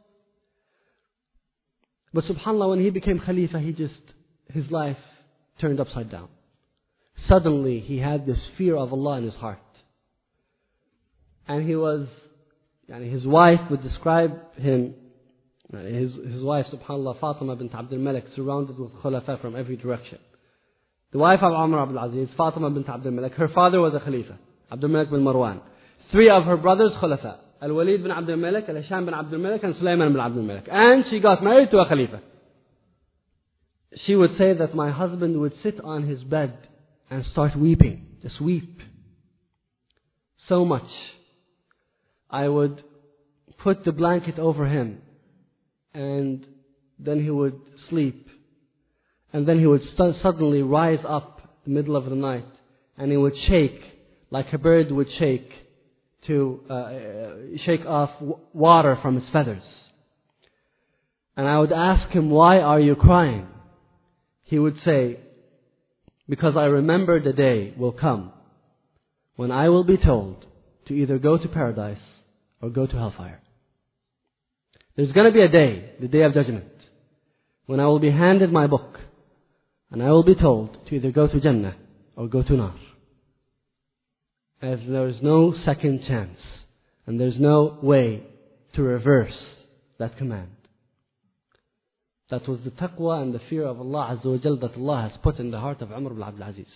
But subhanAllah, when he became Khalifa, he just, his life turned upside down. Suddenly, he had this fear of Allah in his heart. And he was, yani his wife would describe him, his, his wife, subhanAllah, Fatima bint Abdul Malik, surrounded with khulafa from every direction. The wife of Umar ibn Abdul Aziz, Fatima bint Abdul Malik, her father was a Khalifa, Abdul Malik bin Marwan. Three of her brothers, khulafa. Al-Walid bin Abdul Malik, Al-Hisham bin Abdul Malik, and Sulaiman bin Abdul Malik. And she got married to a Khalifa. She would say that my husband would sit on his bed and start weeping. Just weep. So much. I would put the blanket over him, and then he would sleep. And then he would st- suddenly rise up in the middle of the night, and he would shake like a bird would shake to uh, shake off w- water from his feathers. And I would ask him, why are you crying? He would say, because I remember the day will come when I will be told to either go to paradise or go to hellfire. There's going to be a day, the day of judgment, when I will be handed my book and I will be told to either go to Jannah or go to Nar. As there is no second chance and there's no way to reverse that command. That was the taqwa and the fear of Allah Azza wa Jal that Allah has put in the heart of Umar ibn Abdul Aziz.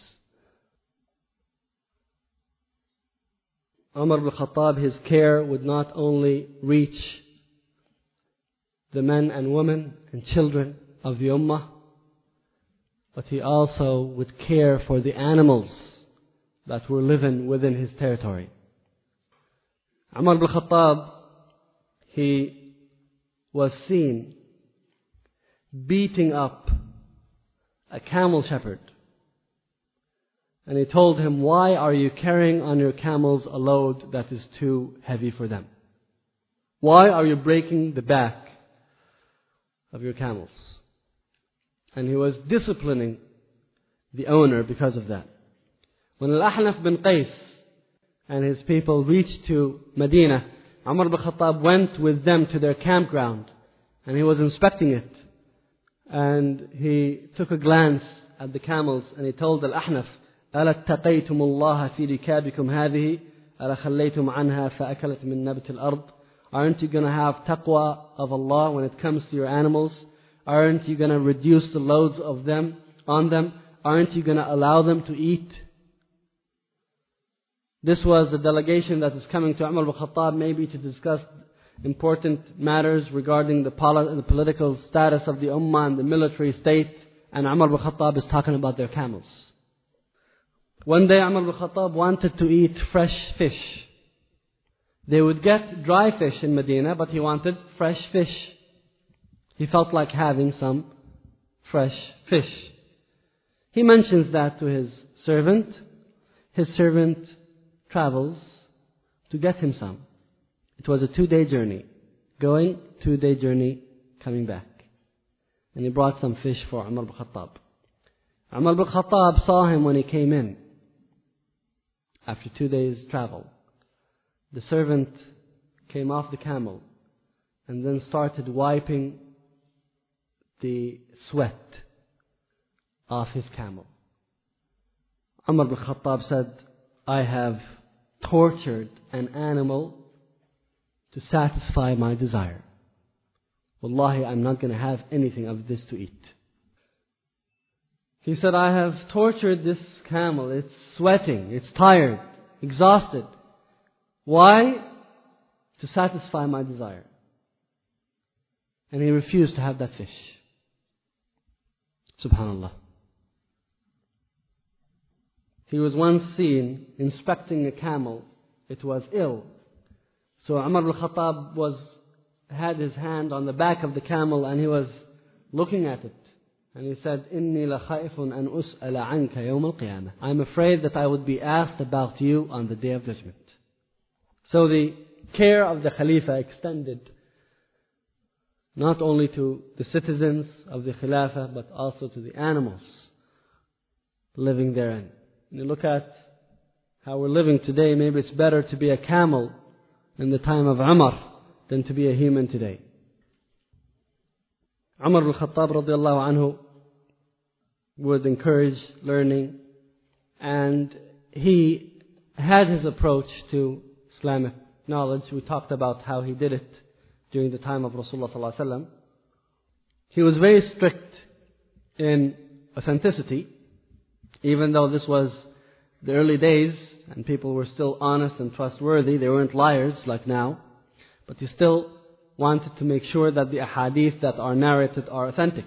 Umar ibn Khattab, his care would not only reach the men and women and children of the Ummah, but he also would care for the animals that were living within his territory. Umar ibn Khattab, he was seen beating up a camel shepherd. And he told him, why are you carrying on your camels a load that is too heavy for them? Why are you breaking the back of your camels? And he was disciplining the owner because of that. When Al-Ahnaf bin Qais and his people reached to Medina Umar ibn Khattab went with them to their campground and he was inspecting it. And he took a glance at the camels and he told Al-Ahnaf, أَلَا اتَّقَيْتُمُ اللَّهَ فِي رِكَابِكُمْ هَذِهِ أَلَا خَلَّيْتُمْ عَنْهَا فَأَكَلَتْ مِنْ نَبْتِ الْأَرْضِ. Aren't you going to have taqwa of Allah when it comes to your animals? Aren't you going to reduce the loads of them on them? Aren't you going to allow them to eat? This was the delegation that is coming to Umar ibn Khattab maybe to discuss important matters regarding the, poli- the political status of the ummah and the military state. And Umar ibn Khattab is talking about their camels. One day Umar ibn Khattab wanted to eat fresh fish. They would get dry fish in Medina, but he wanted fresh fish. He felt like having some fresh fish. He mentions that to his servant. His servant travels to get him some. It was a two-day journey. Going, two-day journey, coming back. And he brought some fish for Umar ibn Khattab. Umar ibn Khattab saw him when he came in after two days' travel. The servant came off the camel and then started wiping the sweat off his camel. Umar ibn Khattab said, I have tortured an animal to satisfy my desire. Wallahi, I'm not going to have anything of this to eat. He said, I have tortured this camel. It's sweating. It's tired. Exhausted. Why? To satisfy my desire. And he refused to have that fish. Subhanallah. He was once seen inspecting a camel. It was ill. So Umar ibn Khattab was, had his hand on the back of the camel and he was looking at it. And he said, إِنِّي لَخَائِفٌ أَنْ أُسْأَلَ عَنْكَ يَوْمَ الْقِيَامَةِ. I'm afraid that I would be asked about you on the Day of Judgment. So the care of the Khalifa extended not only to the citizens of the Khilafah, but also to the animals living therein. When you look at how we're living today, maybe it's better to be a camel in the time of Umar than to be a human today. Umar ibn Khattab radiallahu anhu would encourage learning, and he had his approach to Islamic knowledge. We talked about how he did it during the time of Rasulullah sallallahu alaihi wasallam. He was very strict in authenticity, even though this was the early days and people were still honest and trustworthy. They weren't liars like now, but he still wanted to make sure that the ahadith that are narrated are authentic,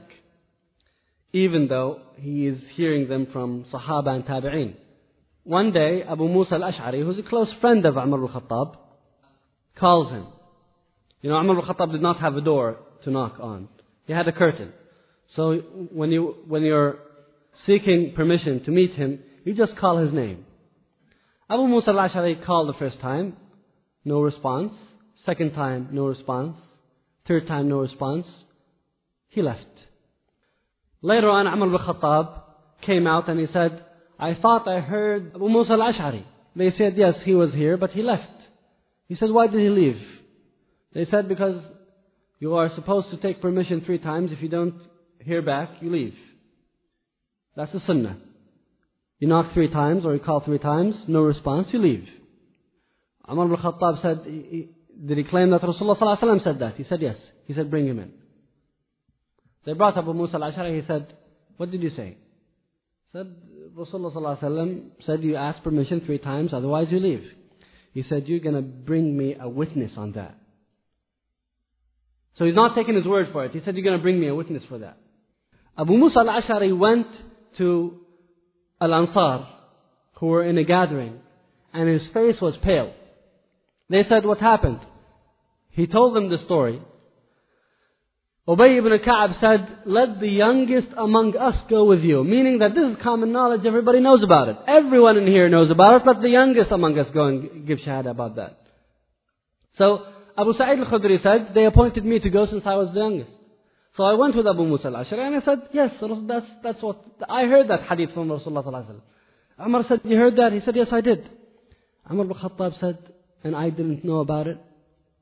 even though he is hearing them from Sahaba and Tabi'een. One day, Abu Musa al-Ash'ari, who's a close friend of Umar ibn Khattab, calls him. You know, Umar ibn Khattab did not have a door to knock on. He had a curtain. So when, you, when you're seeking permission to meet him, you just call his name. Abu Musa al-Ash'ari called the first time, no response. Second time, no response. Third time, no response. He left. Later on, Umar ibn Khattab came out and he said, I thought I heard Abu Musa al-Ash'ari. They said, yes, he was here, but he left. He said, why did he leave? They said, because you are supposed to take permission three times. If you don't hear back, you leave. That's the sunnah. You knock three times or you call three times, no response, you leave. Umar ibn Khattab said, did he claim that Rasulullah sallallahu alaihi wasallam said that? He said, yes. He said, bring him in. They brought Abu Musa al-Ash'ari. He said, what did you say? He said, Rasulullah sallallahu alaihi wasallam said you ask permission three times, otherwise you leave. He said, you're going to bring me a witness on that. So he's not taking his word for it. He said, you're going to bring me a witness for that. Abu Musa al-Ash'ari went to Al-Ansar, who were in a gathering, and his face was pale. They said, what happened? He told them the story. Ubay ibn Ka'ab said, let the youngest among us go with you. Meaning that this is common knowledge, everybody knows about it. Everyone in here knows about it, let the youngest among us go and give shahada about that. So Abu Sa'id al-Khudri said, they appointed me to go since I was the youngest. So I went with Abu Musa al-Ash'ari and I said, yes, that's, that's what, I heard that hadith from Rasulullah sallallahu alaihi wasallam. Umar said, you heard that? He said, yes, I did. Umar ibn Khattab said, and I didn't know about it.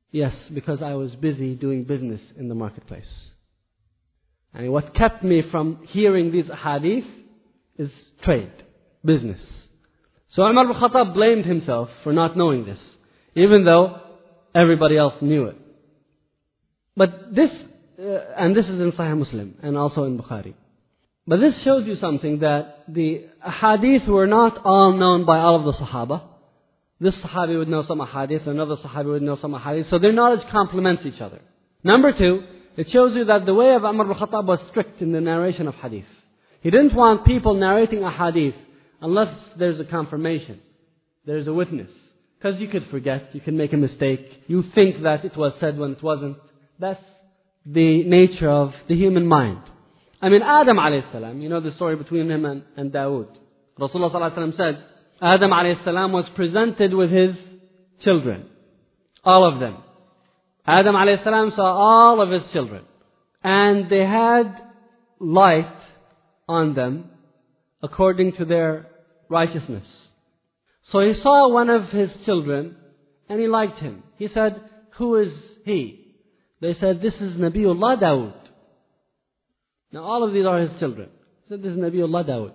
Yes, because I was busy doing business in the marketplace. And what kept me from hearing these hadith is trade, business. So Umar ibn Khattab blamed himself for not knowing this, even though everybody else knew it. But this, uh, and this is in Sahih Muslim and also in Bukhari. But this shows you something, that the hadith were not all known by all of the Sahaba. This Sahabi would know some hadith, another Sahabi would know some hadith, so their knowledge complements each other. Number two, it shows you that the way of Umar ibn Khattab was strict in the narration of hadith. He didn't want people narrating a hadith unless there's a confirmation, there's a witness. Because you could forget, you can make a mistake, you think that it was said when it wasn't. That's the nature of the human mind. I mean, Adam alayhi salam, you know the story between him and, and Dawood. Rasulullah sallallahu alayhi wa sallam said, Adam alayhi salam was presented with his children. All of them. Adam alayhi salam saw all of his children. And they had light on them according to their righteousness. So he saw one of his children and he liked him. He said, who is he? They said, this is Nabiullah Dawood. Now all of these are his children. He said, this is Nabiullah Dawood.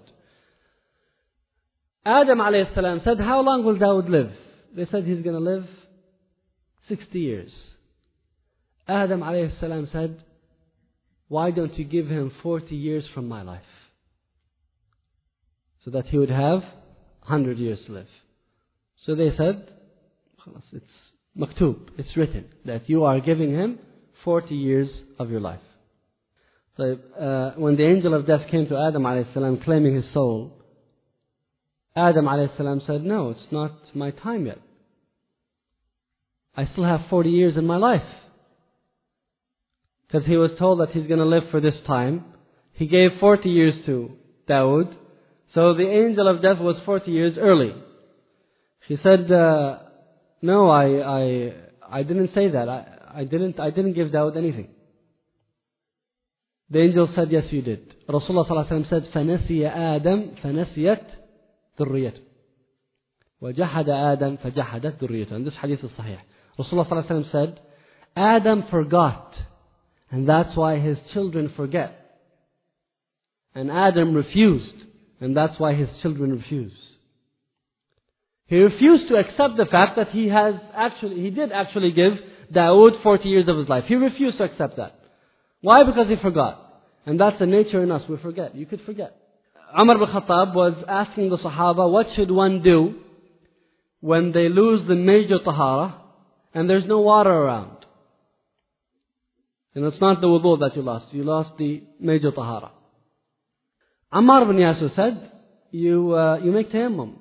Adam alayhi salam said, how long will Dawood live? They said, he's going to live sixty years. Adam alayhi salam said, why don't you give him forty years from my life? So that he would have one hundred years to live. So they said, it's maktub, it's written, that you are giving him forty years of your life. So uh, when the angel of death came to Adam alayhi salam claiming his soul, Adam alayhi salam said, no, it's not my time yet. I still have forty years in my life. Because he was told that he's going to live for this time. He gave forty years to Dawood. So the angel of death was forty years early. He said, uh, no, I, I, I didn't say that. I, I didn't, I didn't give Dawood anything. The angel said, yes, you did. Rasulullah sallallahu alaihi wasallam said, فَنَسِيَ آدَمْ فَنَسِيَتْ ذُرِّيَّتُهُ وَجَحَدَ آدَمْ فَجَحَدَتْ ذُرِّيَّتُهُ. And this hadith is sahih. Rasulullah sallallahu alaihi wasallam said, Adam forgot, and that's why his children forget. And Adam refused, and that's why his children refuse. He refused to accept the fact that he has actually, he did actually give Dawood forty years of his life. He refused to accept that. Why? Because he forgot. And that's the nature in us, we forget. You could forget. Umar ibn Khattab was asking the Sahaba, what should one do when they lose the major tahara and there's no water around? And it's not the wudu that you lost, you lost the major tahara. Ammar ibn Yasir said, you, uh, you make tayammum.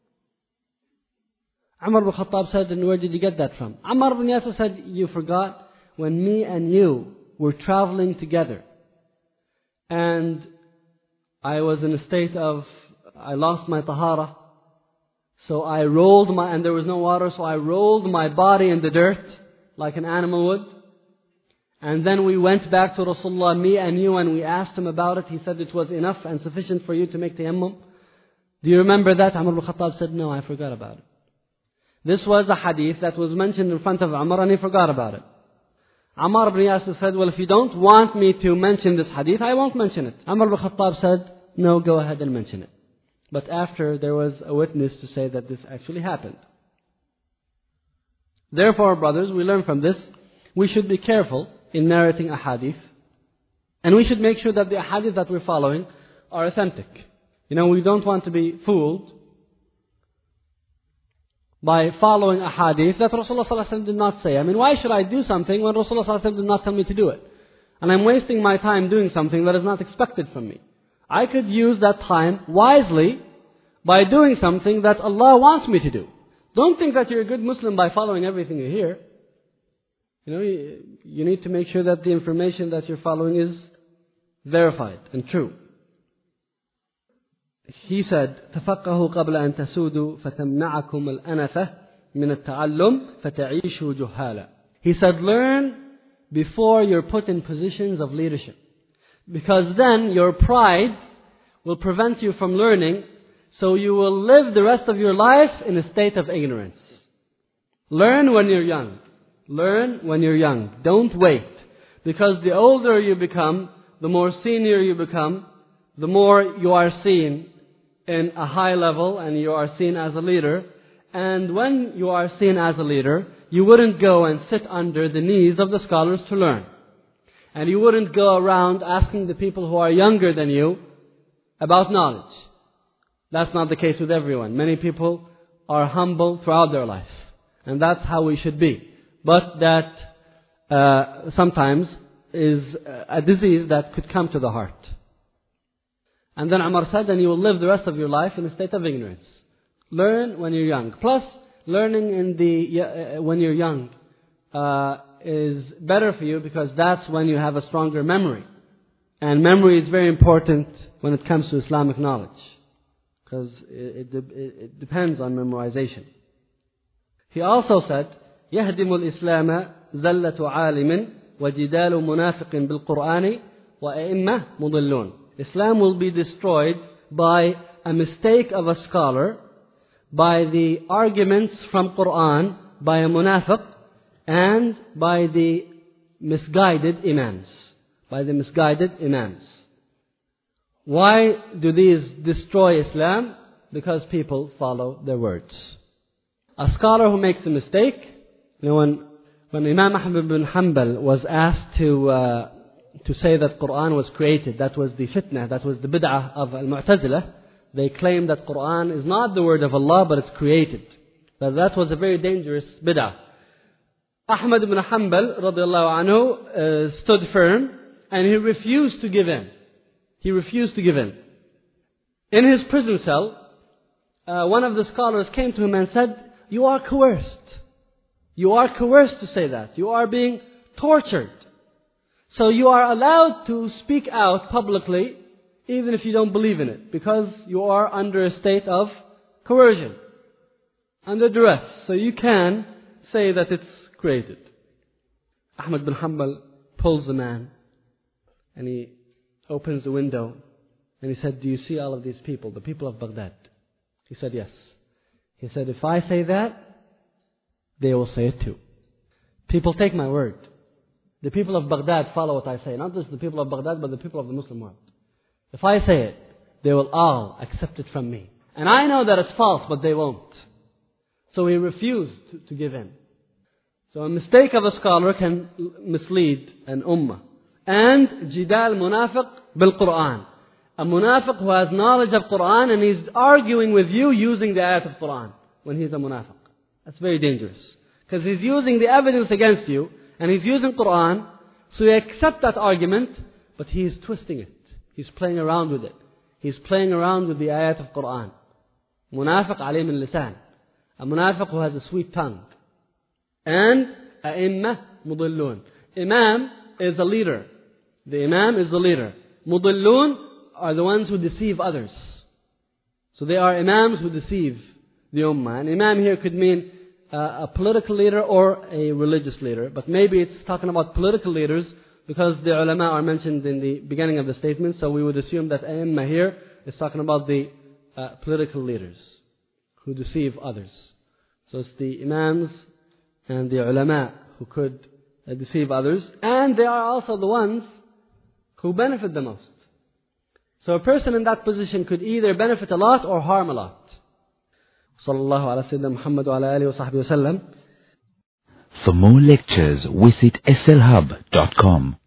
Umar ibn Khattab said, and where did you get that from? Ammar ibn Yasir said, you forgot when me and you were traveling together. And I was in a state of, I lost my tahara. So I rolled my, and there was no water, so I rolled my body in the dirt like an animal would. And then we went back to Rasulullah, me and you, and we asked him about it. He said it was enough and sufficient for you to make tayammum. Do you remember that? Umar ibn Khattab said, no, I forgot about it. This was a hadith that was mentioned in front of Umar and he forgot about it. Ammar ibn Yasir said, well, if you don't want me to mention this hadith, I won't mention it. Umar ibn Khattab said, no, go ahead and mention it. But after there was a witness to say that this actually happened. Therefore, brothers, we learn from this, we should be careful in narrating a hadith. And we should make sure that the hadith that we're following are authentic. You know, we don't want to be fooled by following a hadith that Rasulullah sallallahu alaihi wasallam did not say. I mean, why should I do something when Rasulullah sallallahu alaihi wasallam did not tell me to do it? And I'm wasting my time doing something that is not expected from me. I could use that time wisely by doing something that Allah wants me to do. Don't think that you're a good Muslim by following everything you hear. You know, you, you need to make sure that the information that you're following is verified and true. He said, تفقهوا قبل أن تسودوا فتمنعكم الأنفة من التعلم فتعيشوا جهالا. He said, learn before you're put in positions of leadership. Because then your pride will prevent you from learning, so you will live the rest of your life in a state of ignorance. Learn when you're young. Learn when you're young. Don't wait. Because the older you become, the more senior you become, the more you are seen in a high level and you are seen as a leader. And when you are seen as a leader, you wouldn't go and sit under the knees of the scholars to learn. And you wouldn't go around asking the people who are younger than you about knowledge. That's not the case with everyone. Many people are humble throughout their life. And that's how we should be. But that uh, sometimes is a disease that could come to the heart. And then Umar said, and you will live the rest of your life in a state of ignorance. Learn when you're young. Plus, learning in the uh, when you're young uh, is better for you because that's when you have a stronger memory. And memory is very important when it comes to Islamic knowledge. Because it, it, it depends on memorization. He also said, يهدم الإسلام زلة عالم وجدال منافق بالقرآن وأئمة مضلون. Islam will be destroyed by a mistake of a scholar, by the arguments from Quran, by a munafiq, and by the misguided imams. By the misguided imams. Why do these destroy Islam? Because people follow their words. A scholar who makes a mistake, you know, when, when Imam Ahmad bin Hanbal was asked to uh, to say that Quran was created, that was the fitna, that was the bid'ah of Al-Mu'tazilah. They claimed that Quran is not the word of Allah, but it's created. That that was a very dangerous bid'ah. Ahmad bin Hanbal, radiallahu anhu, uh, stood firm, and he refused to give in. He refused to give in. In his prison cell, uh, one of the scholars came to him and said, "You are coerced. You are coerced to say that. You are being tortured. So you are allowed to speak out publicly, even if you don't believe in it, because you are under a state of coercion, under duress. So you can say that it's created." Ahmad bin Hanbal pulls the man, and he opens the window, and he said, "Do you see all of these people, the people of Baghdad?" He said, "Yes." He said, "If I say that, they will say it too. People take my word. The people of Baghdad follow what I say. Not just the people of Baghdad, but the people of the Muslim world. If I say it, they will all accept it from me. And I know that it's false, but they won't." So he refused to, to give in. So a mistake of a scholar can mislead an ummah. And jidal munafiq bil Quran. A munafiq who has knowledge of Quran and he's arguing with you using the ayat of Quran when he's a munafiq. That's very dangerous. Because he's using the evidence against you and he's using Quran, so you accept that argument, but he's twisting it. He's playing around with it. He's playing around with the ayat of Quran. Munafiq alim al-lisan. A munafiq who has a sweet tongue. And a'imma mudillun. Imam is a leader. The imam is the leader. Mudillun are the ones who deceive others. So they are imams who deceive the ummah. And imam here could mean uh, a political leader or a religious leader. But maybe it's talking about political leaders because the ulama are mentioned in the beginning of the statement. So we would assume that a'imma here is talking about the uh, political leaders who deceive others. So it's the imams and the ulama who could uh, deceive others. And they are also the ones who benefit the most. So a person in that position could either benefit a lot or harm a lot. Sallallahu ala Sayyidina Muhammad wa ala alihi wa sahbihi wa sallam. For more lectures, visit S L hub dot com.